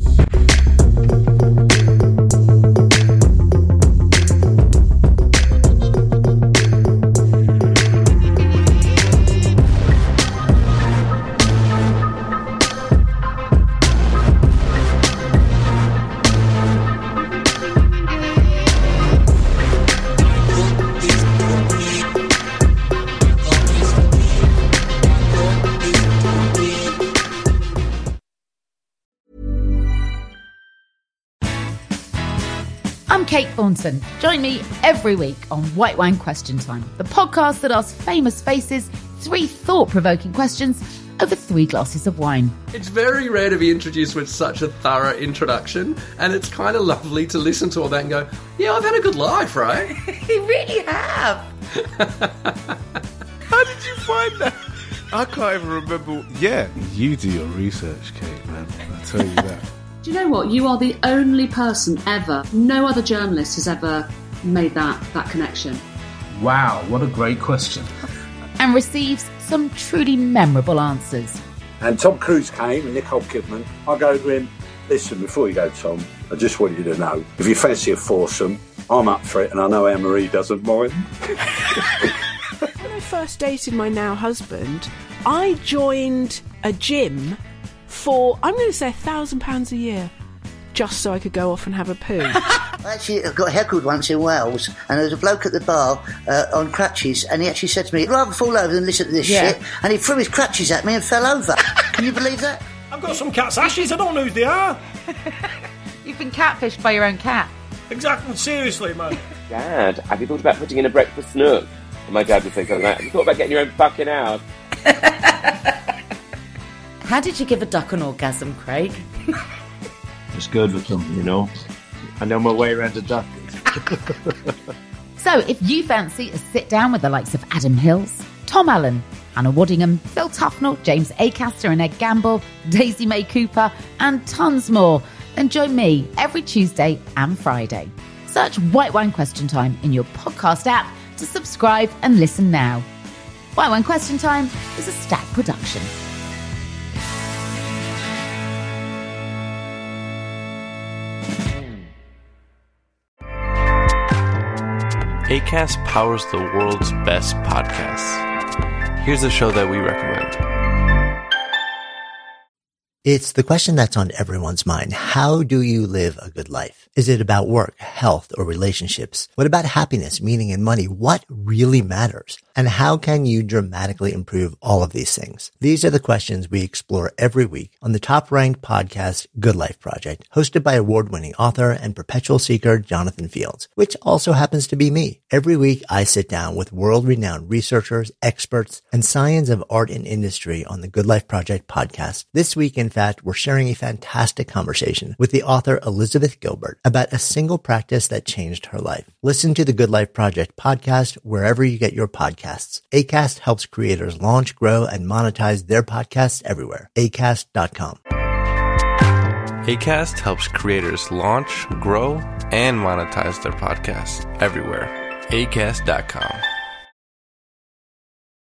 [SPEAKER 1] I'm Kate Thornton. Join me every week on White Wine Question Time, the podcast that asks famous faces 3 thought-provoking questions over 3 glasses of wine.
[SPEAKER 24] It's very rare to be introduced with such a thorough introduction, and it's kind of lovely to listen to all that and go, yeah, I've had a good life, right?
[SPEAKER 1] You really have.
[SPEAKER 3] How did you find that? I can't even remember. Yeah, you do your research, Kate, man. I tell you that.
[SPEAKER 4] Do you know what? You are the only person ever, no other journalist has ever made that connection.
[SPEAKER 25] Wow, what a great question.
[SPEAKER 1] And receives some truly memorable answers.
[SPEAKER 6] And Tom Cruise came and Nicole Kidman. I go to him, listen, before you go, Tom, I just want you to know, if you fancy a foursome, I'm up for it, and I know Anne-Marie doesn't mind.
[SPEAKER 7] When I first dated my now husband, I joined a gym for, I'm going to say, £1,000 a year, just so I could go off and have a poo.
[SPEAKER 8] I actually got heckled once in Wales, and there was a bloke at the bar on crutches, and he actually said to me, "I'd rather fall over than listen to this shit," and he threw his crutches at me and fell over. Can you believe that?
[SPEAKER 26] I've got some cat's ashes, I don't know who they are.
[SPEAKER 1] You've been catfished by your own cat.
[SPEAKER 26] Exactly, seriously, man.
[SPEAKER 10] Dad, have you thought about putting in a breakfast nook? And my dad would say something like that. Have you thought about getting your own fucking house?
[SPEAKER 1] How did you give a duck an orgasm, Craig?
[SPEAKER 5] It's good with them, you know. I know my way around a duck.
[SPEAKER 1] So, if you fancy a sit-down with the likes of Adam Hills, Tom Allen, Hannah Waddingham, Phil Tufnell, James Acaster and Ed Gamble, Daisy May Cooper, and tons more, then join me every Tuesday and Friday. Search White Wine Question Time in your podcast app to subscribe and listen now. White Wine Question Time is a Stack production.
[SPEAKER 2] Acast powers the world's best podcasts. Here's a show that we recommend.
[SPEAKER 11] It's the question that's on everyone's mind. How do you live a good life? Is it about work, health, or relationships? What about happiness, meaning, and money? What really matters? And how can you dramatically improve all of these things? These are the questions we explore every week on the top-ranked podcast Good Life Project, hosted by award-winning author and perpetual seeker Jonathan Fields, which also happens to be me. Every week, I sit down with world-renowned researchers, experts, and scions of art and industry on the Good Life Project podcast. This week, in fact, we're sharing a fantastic conversation with the author Elizabeth Gilbert about a single practice that changed her life. Listen to the Good Life Project podcast wherever you get your podcasts. Acast helps creators launch, grow, and monetize their podcasts everywhere. Acast.com.
[SPEAKER 2] Acast helps creators launch, grow, and monetize their podcasts everywhere. Acast.com.